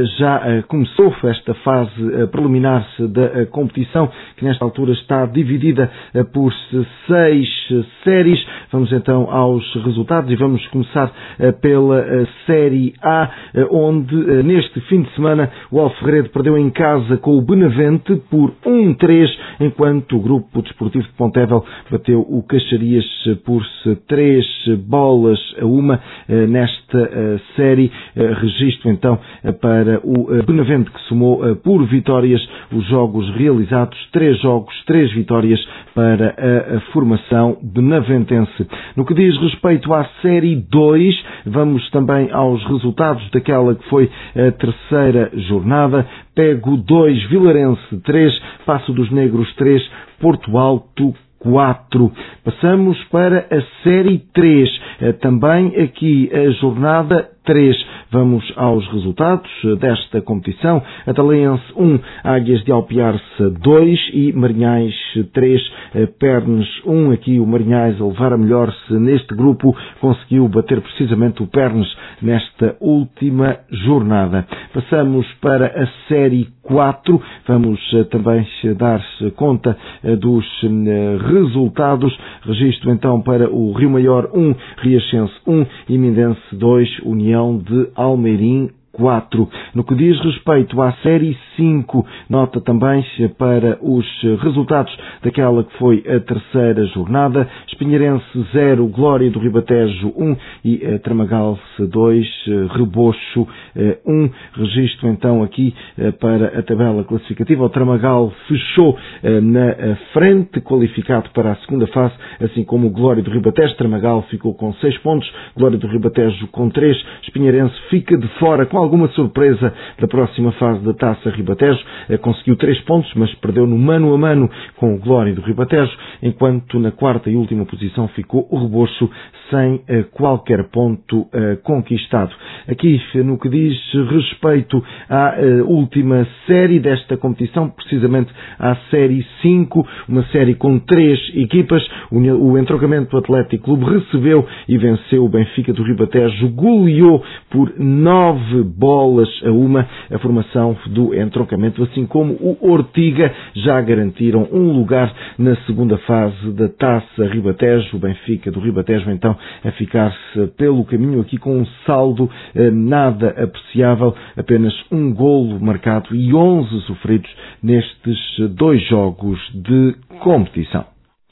já começou esta fase preliminar da competição, que nesta altura está dividida por seis séries. Vamos então aos resultados e vamos começar pela Série A, onde neste fim de semana o Alferredo perdeu em casa com o Benavente por um três, enquanto o Grupo Desportivo de Pontevel bateu o Caxarias por três bolas a uma nesta série. Registro então para o Benavente, que somou por vitórias os jogos realizados, três jogos, três vitórias para a formação benaventense. No que diz respeito à Série dois, vamos também aos resultados daquela que foi a terceira jornada. Pego dois, Vilarense três, Passo dos Negros três, Porto Alto quatro. Passamos para a Série três, também aqui a jornada três. Vamos aos resultados desta competição. Atalaense um, Águias de Alpiarça dois e Marinhais três, Pernes um. Aqui o Marinhais, a levar a melhor-se neste grupo, conseguiu bater precisamente o Pernes nesta última jornada. Passamos para a Série quatro. Vamos também dar conta dos resultados. Registro então para o Rio Maior um, Riachense um e Mindense dois, União de Almeirim quatro. No que diz respeito à Série cinco, nota também para os resultados daquela que foi a terceira jornada. Espinheirense zero, Glória do Ribatejo um e Tramagal dois, Rebocho um. Registro então aqui para a tabela classificativa. O Tramagal fechou na frente, qualificado para a segunda fase, assim como o Glória do Ribatejo. Tramagal ficou com seis pontos, Glória do Ribatejo com três. Espinheirense fica de fora com alguma surpresa da próxima fase da Taça Ribatejo. Conseguiu três pontos, mas perdeu no mano a mano com o Glória do Ribatejo, enquanto na quarta e última posição ficou o Rebocho sem qualquer ponto conquistado. Aqui, no que diz respeito à última série desta competição, precisamente à Série cinco, uma série com três equipas, o Entroncamento Atlético Clube recebeu e venceu o Benfica do Ribatejo, goleou por nove bolas a uma a formação do Entroncamento, assim como o Ortiga já garantiram um lugar na segunda fase da Taça Ribatejo. O Benfica do Ribatejo então a ficar-se pelo caminho aqui com um saldo eh, nada apreciável, apenas um golo marcado e onze sofridos nestes dois jogos de competição.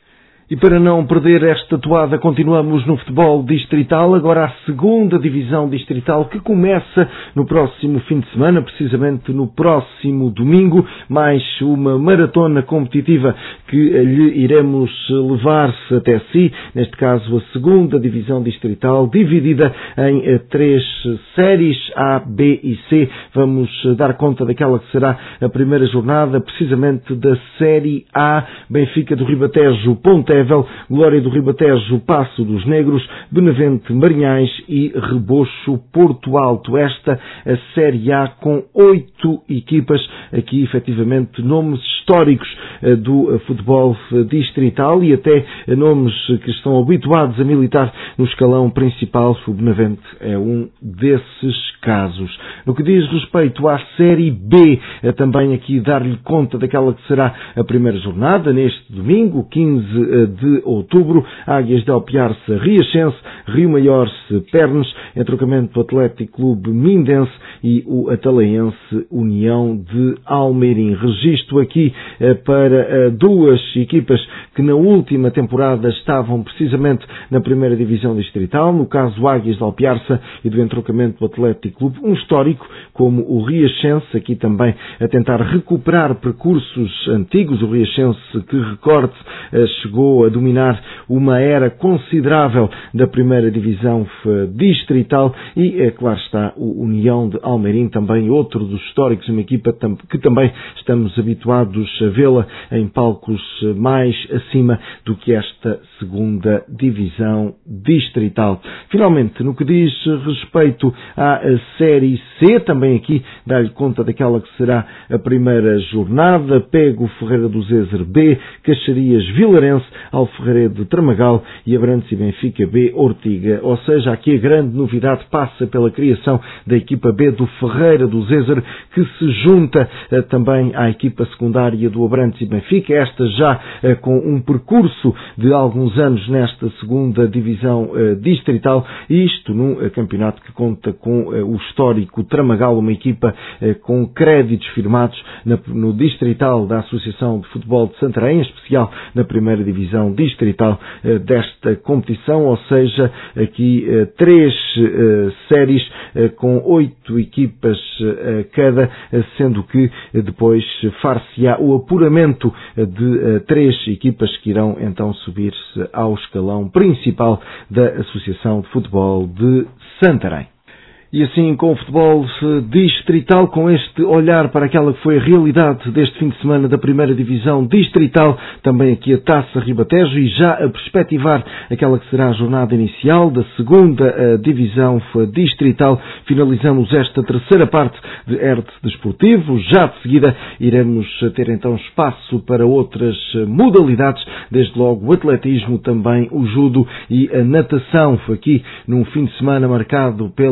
E para não perder esta toada, continuamos no futebol distrital, agora a segunda divisão distrital, que começa no próximo fim de semana, precisamente no próximo domingo, mais uma maratona competitiva que lhe iremos levar até si, neste caso a segunda divisão distrital, dividida em três séries, A, B e C. Vamos dar conta daquela que será a primeira jornada, precisamente da Série A. Benfica do Ribatejo, Ponte Glória do Ribatejo, Passo dos Negros, Benavente, Marinhais e Rebocho, Porto Alto. Esta a Série A com oito equipas, aqui efetivamente nomes históricos do futebol distrital e até nomes que estão habituados a militar no escalão principal. O Benavente é um desses casos. No que diz respeito à Série B, também aqui dar-lhe conta daquela que será a primeira jornada, neste domingo, quinze de outubro, Águias de Alpiarça, Riachense, Rio Maior, Pernes, Entroncamento Atlético Clube Mindense e o Atalaense União de Almeirim. Registro aqui eh, para eh, duas equipas que na última temporada estavam precisamente na primeira divisão distrital, no caso Águias de Alpiarça e do Entroncamento Atlético Clube, um histórico como o Riachense, aqui também a tentar recuperar percursos antigos. O Riachense, que recorde, eh, chegou a dominar uma era considerável da primeira divisão distrital e, é claro está, o União de Almeirim, também outro dos históricos, uma equipa que também estamos habituados a vê-la em palcos mais acima do que esta segunda divisão distrital. Finalmente, no que diz respeito à Série C, também aqui dá-lhe conta daquela que será a primeira jornada, Pego, Ferreira do Zezer B, Caxarias, Vilarense, Alferredo, Tramagal e Abrantes e Benfica B, Ortiga. Ou seja, aqui a grande novidade passa pela criação da equipa B do Ferreira do Zezer, que se junta eh, também à equipa secundária do Abrantes e Benfica, esta já eh, com um percurso de alguns anos nesta segunda divisão eh, distrital, e isto num eh, campeonato que conta com eh, o histórico Tramagal, uma equipa eh, com créditos firmados na, no distrital da Associação de Futebol de Santarém, em especial na primeira divisão distrital eh, desta competição, ou seja, aqui eh, três eh, séries eh, com oito equipas eh, cada, eh, sendo que eh, depois far-se-á o apuramento eh, de eh, três equipas que irão então subir-se ao escalão principal da Associação de Futebol de Santarém. E assim, com o futebol distrital, com este olhar para aquela que foi a realidade deste fim de semana da primeira divisão distrital, também aqui a Taça Ribatejo, e já a perspectivar aquela que será a jornada inicial da segunda divisão distrital, finalizamos esta terceira parte de R T Desportivo. Já de seguida iremos ter então espaço para outras modalidades, desde logo o atletismo, também o judo e a natação, aqui num fim de semana marcado pela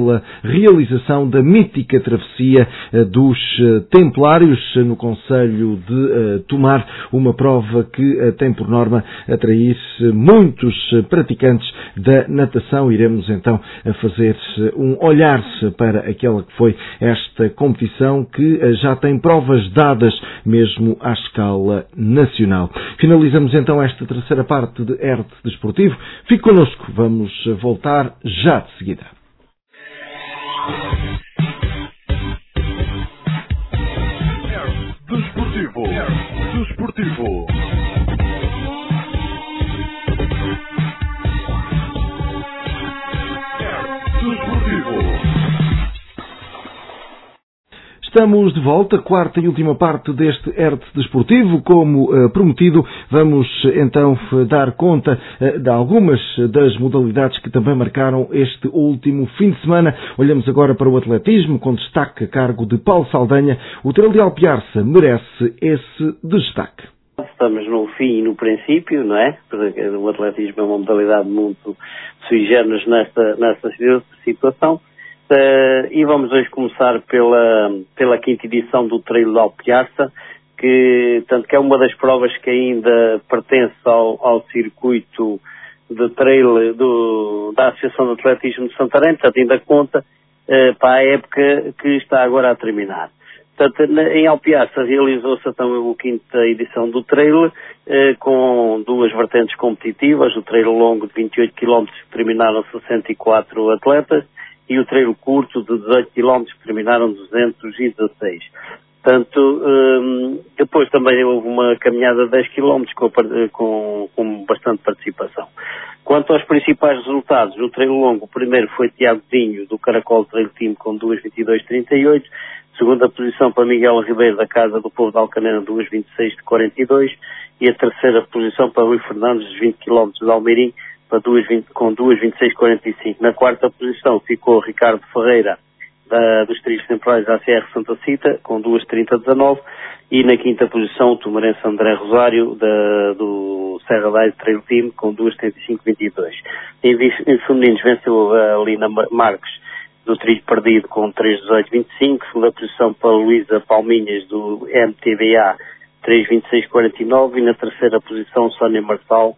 realização da mítica travessia dos Templários no concelho de Tomar, uma prova que tem por norma atrair muitos praticantes da natação. Iremos então fazer um olhar para aquela que foi esta competição, que já tem provas dadas mesmo à escala nacional. Finalizamos então esta terceira parte de R T Desportivo. Fique connosco, vamos voltar já de seguida. Desportivo. Desportivo. Estamos de volta, quarta e última parte deste R T Desportivo. Como uh, prometido, vamos então dar conta uh, de algumas das modalidades que também marcaram este último fim de semana. Olhamos agora para o atletismo, com destaque a cargo de Paulo Saldanha. O Trelo de Alpiarça merece esse destaque. Estamos no fim e no princípio, não é? Porque o atletismo é uma modalidade muito sui generis nesta, nesta situação. Uh, e vamos hoje começar pela, pela quinta edição do Trelo de Alpiarça, que, tanto que é uma das provas que ainda pertence ao, ao circuito de trail do, da Associação de Atletismo de Santarém, portanto ainda conta uh, para a época que está agora a terminar. Portanto, em Alpiarça realizou-se então a quinta edição do trail, eh, com duas vertentes competitivas, o trail longo de vinte e oito quilómetros que terminaram sessenta e quatro atletas, e o treino curto de dezoito quilómetros que terminaram duzentos e dezasseis. Portanto, um, depois também houve uma caminhada de dez quilómetros com, com, com bastante participação. Quanto aos principais resultados, no treino longo, o primeiro foi Tiago Dinho, do Caracol Trail Team, com duas vinte e dois trinta e oito. Segunda posição para Miguel Ribeiro, da Casa do Povo de Alcanena, duas vinte e seis quarenta e dois. E a terceira posição para Rui Fernandes, vinte quilómetros de Almeirim, para duas vinte, com duas vinte e seis quarenta e cinco. Na quarta posição ficou Ricardo Ferreira, da, dos Trilhos Temporais da A C R Santa Cita, com duas trinta dezanove. E na quinta posição o tumarense André Rosário, da, do Serra da Trail Team, com duas trinta e cinco vinte e dois. Em, em femininos venceu a Lina Marques, do Trilho Perdido, com três dezoito vinte e cinco. Segunda posição para Luísa Palminhas, do M T B A, três vinte e seis quarenta e nove. E na terceira posição Sónia Marçal,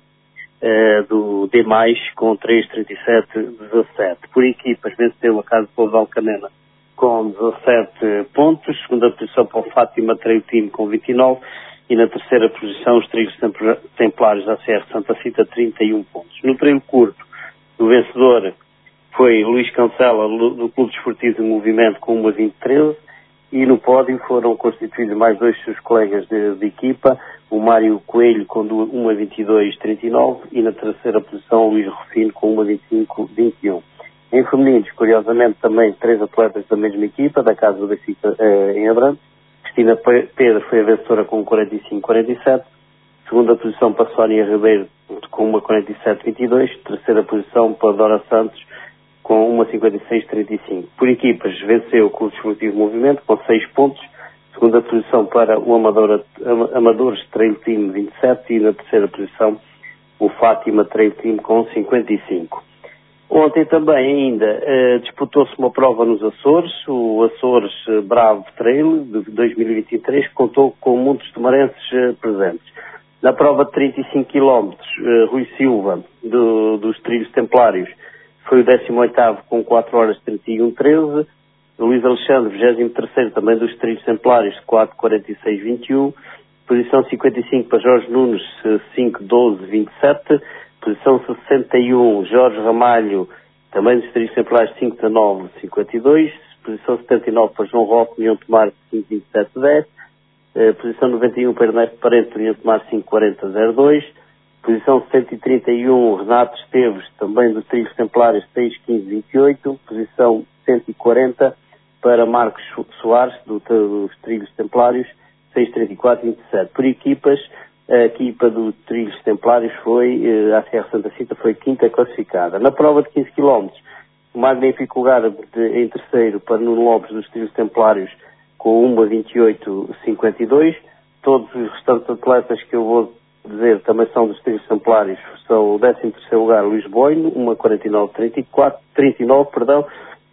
Uh, do D mais, com três trinta e sete dezassete. Por equipas, venceu a Casa do Povo de Alcanena com dezassete pontos. Segunda posição para o Fátima Trail Team, com vinte e nove. E na terceira posição os Trilhos Templários da A C R Santa Cita, trinta e um pontos. No treino curto, o vencedor foi Luís Cancela, do Clube Desportivo de Movimento, com uma vinte e treze. E no pódio foram constituídos mais dois seus colegas de, de equipa, o Mário Coelho com uma vinte e dois trinta e nove e na terceira posição o Luís Rufino com uma vinte e cinco vinte e um. Em femininos, curiosamente, também três atletas da mesma equipa, da Casa do Benfica eh, em Abrantes. Cristina Pedro foi a vencedora com quarenta e cinco quarenta e sete. Segunda posição para Sónia Ribeiro com uma quarenta e sete vinte e dois. Terceira posição para Dora Santos com uma cinquenta e seis trinta e cinco. Por equipas, venceu o Clube Desportivo Movimento com seis pontos. Segunda posição para o Amadora, Amadores Trail Team, vinte e sete. E na terceira posição o Fátima Trail Team com cinquenta e cinco. Ontem também ainda eh, disputou-se uma prova nos Açores, o Açores Bravo Trail de dois mil e vinte e três, que contou com muitos tomarenses eh, presentes. Na prova de trinta e cinco quilómetros, eh, Rui Silva, do, dos Trilhos Templários, foi o décimo oitavo com quatro horas trinta e um treze. Luís Alexandre, vigésimo terceiro, também dos Trilhos Templários, quatro quarenta e seis vinte e um. Posição cinquenta e cinco para Jorge Nunes, cinco doze vinte e sete. Posição sessenta e um, Jorge Ramalho, também dos Trilhos Templários, cinco dezanove cinquenta e dois. Posição setenta e nove para João Roque, União Tomar, cinco vinte e sete dez. Uh, posição noventa e um para Ernesto Parente, União Tomar, cinco quarenta zero dois. Posição cento e trinta e um, Renato Esteves, também dos Trilhos Templários, seis quinze vinte e oito. Posição cento e quarenta para Marcos Soares, do, dos Trilhos Templários, seis trinta e quatro vinte e sete. Por equipas, a equipa dos Trilhos Templários foi, a A C R Santa Cita foi quinta classificada. Na prova de quinze quilómetros, o magnífico lugar de, em terceiro para Nuno Lopes, dos Trilhos Templários, com uma vinte e oito cinquenta e dois. Todos os restantes atletas que eu vou dizer também são dos Trilhos Templários. São o décimo terceiro lugar Luís Boino, uma quarenta e nove trinta e quatro, trinta e nove, perdão.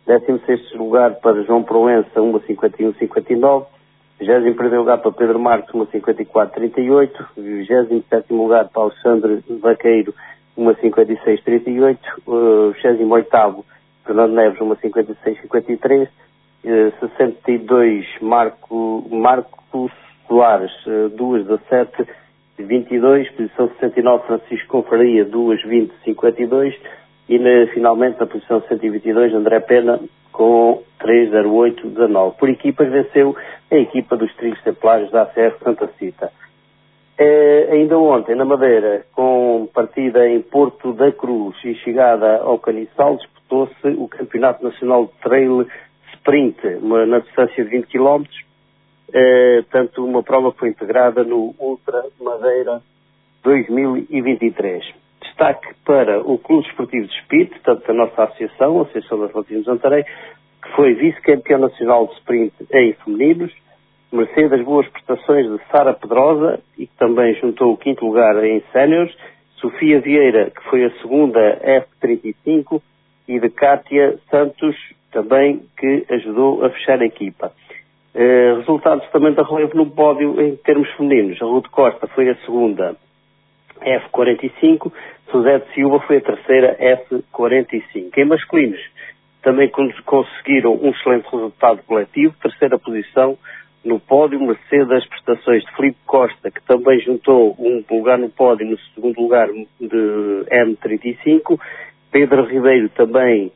décimo sexto lugar para João Proença, uma cinquenta e um cinquenta e nove. vigésimo primeiro lugar para Pedro Marques, uma cinquenta e quatro trinta e oito. vigésimo sétimo lugar para Alexandre Vaqueiro, uma cinquenta e seis trinta e oito. Uh, vigésimo oitavo Fernando Neves, uma cinquenta e seis cinquenta e três. Uh, sessenta e dois Marco, Marco Soares, uh, duas dezassete vinte e dois. Posição sessenta e nove Francisco Confaria, duas vinte cinquenta e dois. E na, finalmente na posição cento e vinte e dois André Pena com três zero oito dezanove. Por equipas venceu a equipa dos Trigos Templários da A C F Santa Cita. É, ainda ontem, na Madeira, com partida em Porto da Cruz e chegada ao Caniçal, disputou-se o Campeonato Nacional de Trail Sprint, uma, na distância de vinte quilómetros. É, tanto uma prova que foi integrada no Ultra Madeira dois mil e vinte e três. Destaque para o Clube Desportivo de Espírito, tanto da nossa associação, a Associação das Atletismo de Santarém, que foi vice-campeão nacional de sprint em femininos, mercê das boas prestações de Sara Pedrosa, e que também juntou o quinto lugar em séniores, Sofia Vieira, que foi a segunda F trinta e cinco, e de Cátia Santos, também, que ajudou a fechar a equipa. Eh, resultados também da relevo no pódio em termos femininos. A Ruth Costa foi a segunda F quarenta e cinco, José de Silva foi a terceira F quarenta e cinco. Em masculinos também conseguiram um excelente resultado coletivo, terceira posição no pódio, mercê das prestações de Filipe Costa, que também juntou um lugar no pódio no segundo lugar de M trinta e cinco. Pedro Ribeiro também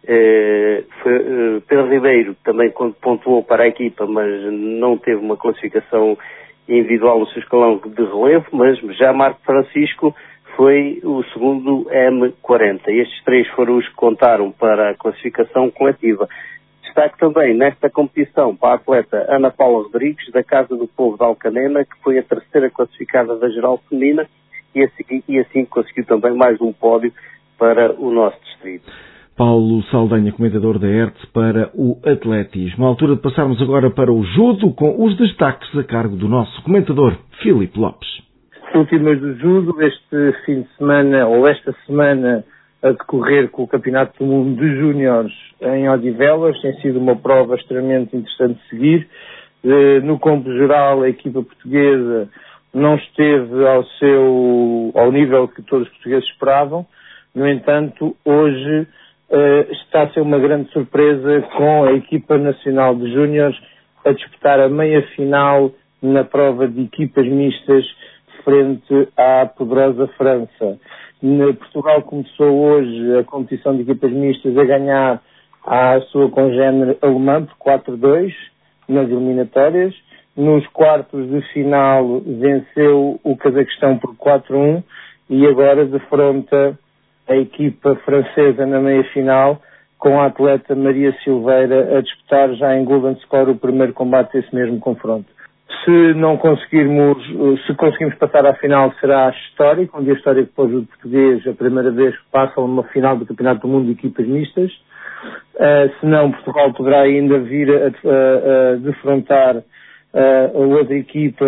eh, foi, eh, Pedro Ribeiro também pontuou para a equipa, mas não teve uma classificação individual no seu escalão de relevo, mas já Marco Francisco foi o segundo M quarenta. Estes três foram os que contaram para a classificação coletiva. Destaque também nesta competição para a atleta Ana Paula Rodrigues, da Casa do Povo de Alcanena, que foi a terceira classificada da geral feminina e assim, e assim conseguiu também mais um pódio para o nosso distrito. Paulo Saldanha, comentador da E R T para o atletismo. À altura de passarmos agora para o judo, com os destaques a cargo do nosso comentador, Filipe Lopes. Últimas do judo, este fim de semana, ou esta semana, a decorrer com o Campeonato do Mundo de Júniores em Odivelas, tem sido uma prova extremamente interessante de seguir. No campo geral, a equipa portuguesa não esteve ao, seu, ao nível que todos os portugueses esperavam. No entanto, hoje Uh, está a ser uma grande surpresa com a equipa nacional de júniores a disputar a meia-final na prova de equipas mistas frente à poderosa França. Na Portugal começou hoje a competição de equipas mistas a ganhar à sua congénere alemã por quatro a dois nas eliminatórias. Nos quartos de final venceu o Cazaquistão por quatro a um e agora defronta a equipa francesa na meia-final, com a atleta Maria Silveira a disputar já em Golden Score o primeiro combate desse mesmo confronto. Se não conseguirmos, se conseguirmos passar à final, será histórico, um dia histórico para o judo português, a primeira vez que passam numa final do Campeonato do Mundo de equipas mistas. Uh, se não, Portugal poderá ainda vir a, a, a defrontar uh, a outra equipa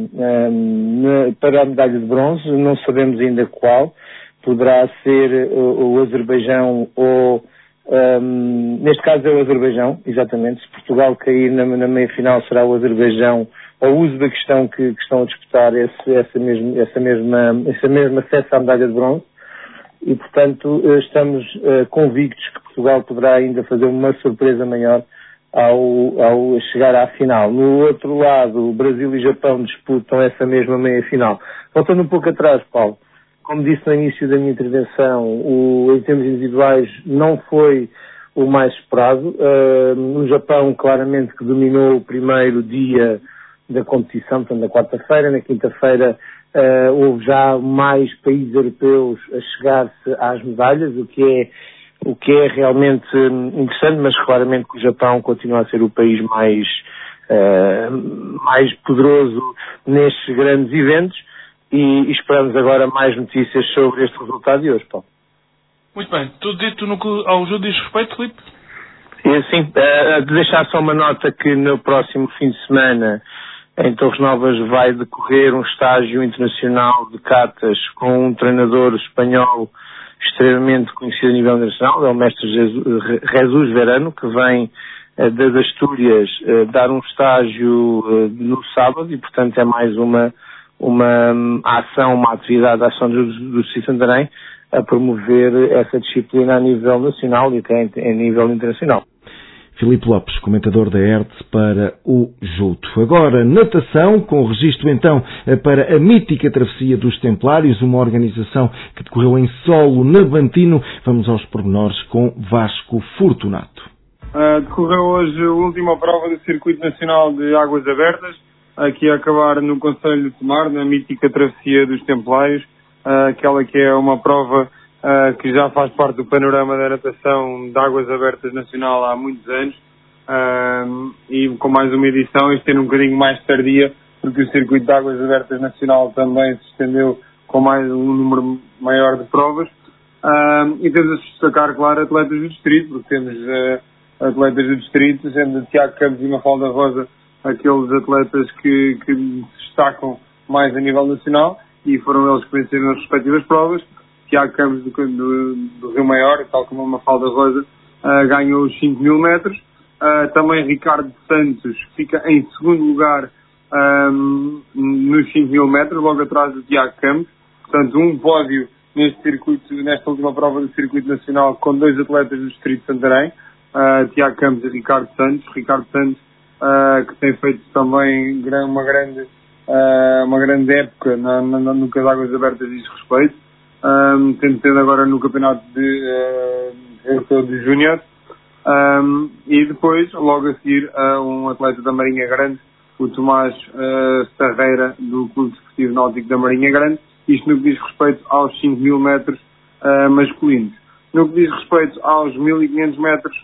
um, na, para a medalha de bronze, não sabemos ainda qual. Poderá ser o, o Azerbaijão ou, um, neste caso é o Azerbaijão, exatamente. Se Portugal cair na, na meia-final, será o Azerbaijão ou o Uzbequistão que, que estão a disputar esse, essa, mesmo, essa, mesma, essa mesma acesso à medalha de bronze. E, portanto, estamos uh, convictos que Portugal poderá ainda fazer uma surpresa maior ao, ao chegar à final. No outro lado, o Brasil e Japão disputam essa mesma meia-final. Voltando um pouco atrás, Paulo. Como disse no início da minha intervenção, o, em termos individuais não foi o mais esperado. Uh, no Japão, claramente, que dominou o primeiro dia da competição, portanto, na quarta-feira. Na quinta-feira uh, houve já mais países europeus a chegar-se às medalhas, o que é, o que é realmente interessante, mas claramente que o Japão continua a ser o país mais, uh, mais poderoso nestes grandes eventos. E esperamos agora mais notícias sobre este resultado de hoje, Paulo. Muito bem. Tudo dito no que ao judo diz respeito, Filipe? E sim, uh, deixar só uma nota que no próximo fim de semana em Torres Novas vai decorrer um estágio internacional de catas com um treinador espanhol extremamente conhecido a nível internacional, é o mestre Jesus Verano, que vem das Astúrias dar um estágio no sábado e, portanto, é mais uma, uma ação, uma atividade da ação do, do Distrito de Santarém a promover essa disciplina a nível nacional e até a nível internacional. Filipe Lopes, comentador da E R T para o Juto. Agora, natação, com registro então para a mítica Travessia dos Templários, uma organização que decorreu em solo na Bantino. Vamos aos pormenores com Vasco Fortunato. Uh, decorreu hoje a última prova do Circuito Nacional de Águas Abertas, aqui a acabar no Concelho de Tomar, na mítica Travessia dos Templários, uh, aquela que é uma prova Uh, que já faz parte do panorama da natação de Águas Abertas Nacional há muitos anos, uh, e com mais uma edição, este ano um bocadinho mais tardia, porque o Circuito de Águas Abertas Nacional também se estendeu com mais um número maior de provas, uh, e temos a destacar, claro, atletas do distrito, porque temos uh, atletas do distrito, sendo Tiago Campos e Mafalda Rosa aqueles atletas que, que se destacam mais a nível nacional, e foram eles que venceram as respectivas provas. Tiago Campos do, do, do Rio Maior, tal como a Mafalda Rosa, uh, ganhou os cinco mil metros. Uh, também Ricardo Santos fica em segundo lugar um, nos cinco mil metros, logo atrás do Tiago Campos. Portanto, um pódio neste circuito, nesta última prova do Circuito Nacional, com dois atletas do Distrito de Santarém, uh, Tiago Campos e Ricardo Santos. Ricardo Santos, uh, que tem feito também uma grande, uh, uma grande época na, na, no que as Águas Abertas diz respeito. Um, tendo tendo agora no campeonato de, uh, de Júnior, um, e depois, logo a seguir, uh, um atleta da Marinha Grande, o Tomás uh, Sarreira, do Clube Desportivo Náutico da Marinha Grande, isto no que diz respeito aos cinco mil metros uh, masculinos. No que diz respeito aos mil e quinhentos metros,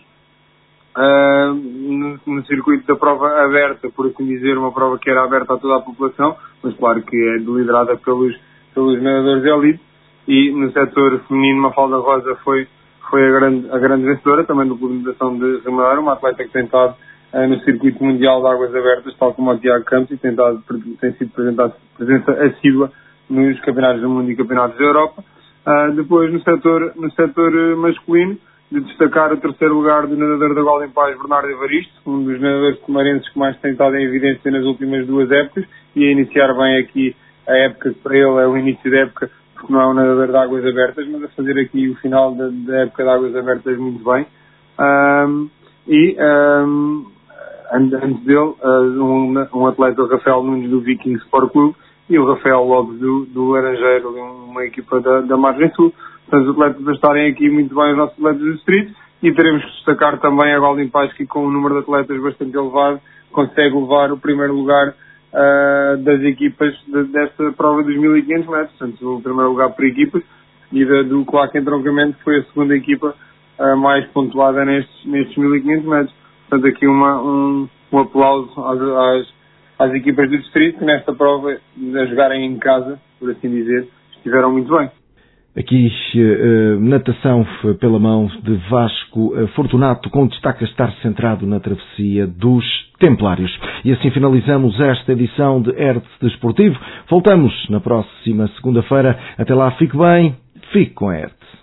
uh, no, no circuito da prova aberta, por assim dizer, uma prova que era aberta a toda a população, mas claro que é liderada pelos, pelos nadadores de elite. E no setor feminino, Mafalda Rosa foi, foi a, grande, a grande vencedora, também do Clube de Natação de Remador, uma atleta que tem estado uh, no circuito mundial de águas abertas, tal como o Tiago Campos, e tem, estado, tem sido apresentado presença assídua nos campeonatos do mundo e campeonatos da Europa. Uh, depois, no setor, no setor masculino, de destacar o terceiro lugar do nadador da Golden Paz, Bernardo Evaristo, um dos nadadores tomarenses que mais tem estado em evidência nas últimas duas épocas, e a iniciar bem aqui a época que para ele é o início da época, porque não é um nadador de águas abertas, mas a fazer aqui o final da, da época de águas abertas muito bem. Um, e um, antes dele, um, um atleta, o Rafael Nunes, do Viking Sport Clube, e o Rafael Lopes, do, do Laranjeiro, uma equipa da, da Margem Sul. Portanto, os atletas a estarem aqui muito bem, os nossos atletas do distrito, e teremos que destacar também a Golden Paz, que com um número de atletas bastante elevado, consegue levar o primeiro lugar Uh, das equipas de, desta prova dos mil e quinhentos metros, portanto o primeiro lugar por equipas, e da, do Claque Entroncamento foi a segunda equipa uh, mais pontuada nestes, nestes mil e quinhentos metros. Portanto aqui uma, um, um aplauso às, às, às equipas do distrito que nesta prova, a jogarem em casa, por assim dizer, estiveram muito bem. Aqui, uh, natação pela mão de Vasco uh, Fortunato, com destaque a estar centrado na Travessia dos Templários. E assim finalizamos esta edição de E R T Desportivo. Voltamos na próxima segunda-feira. Até lá, fique bem, fique com a E R T.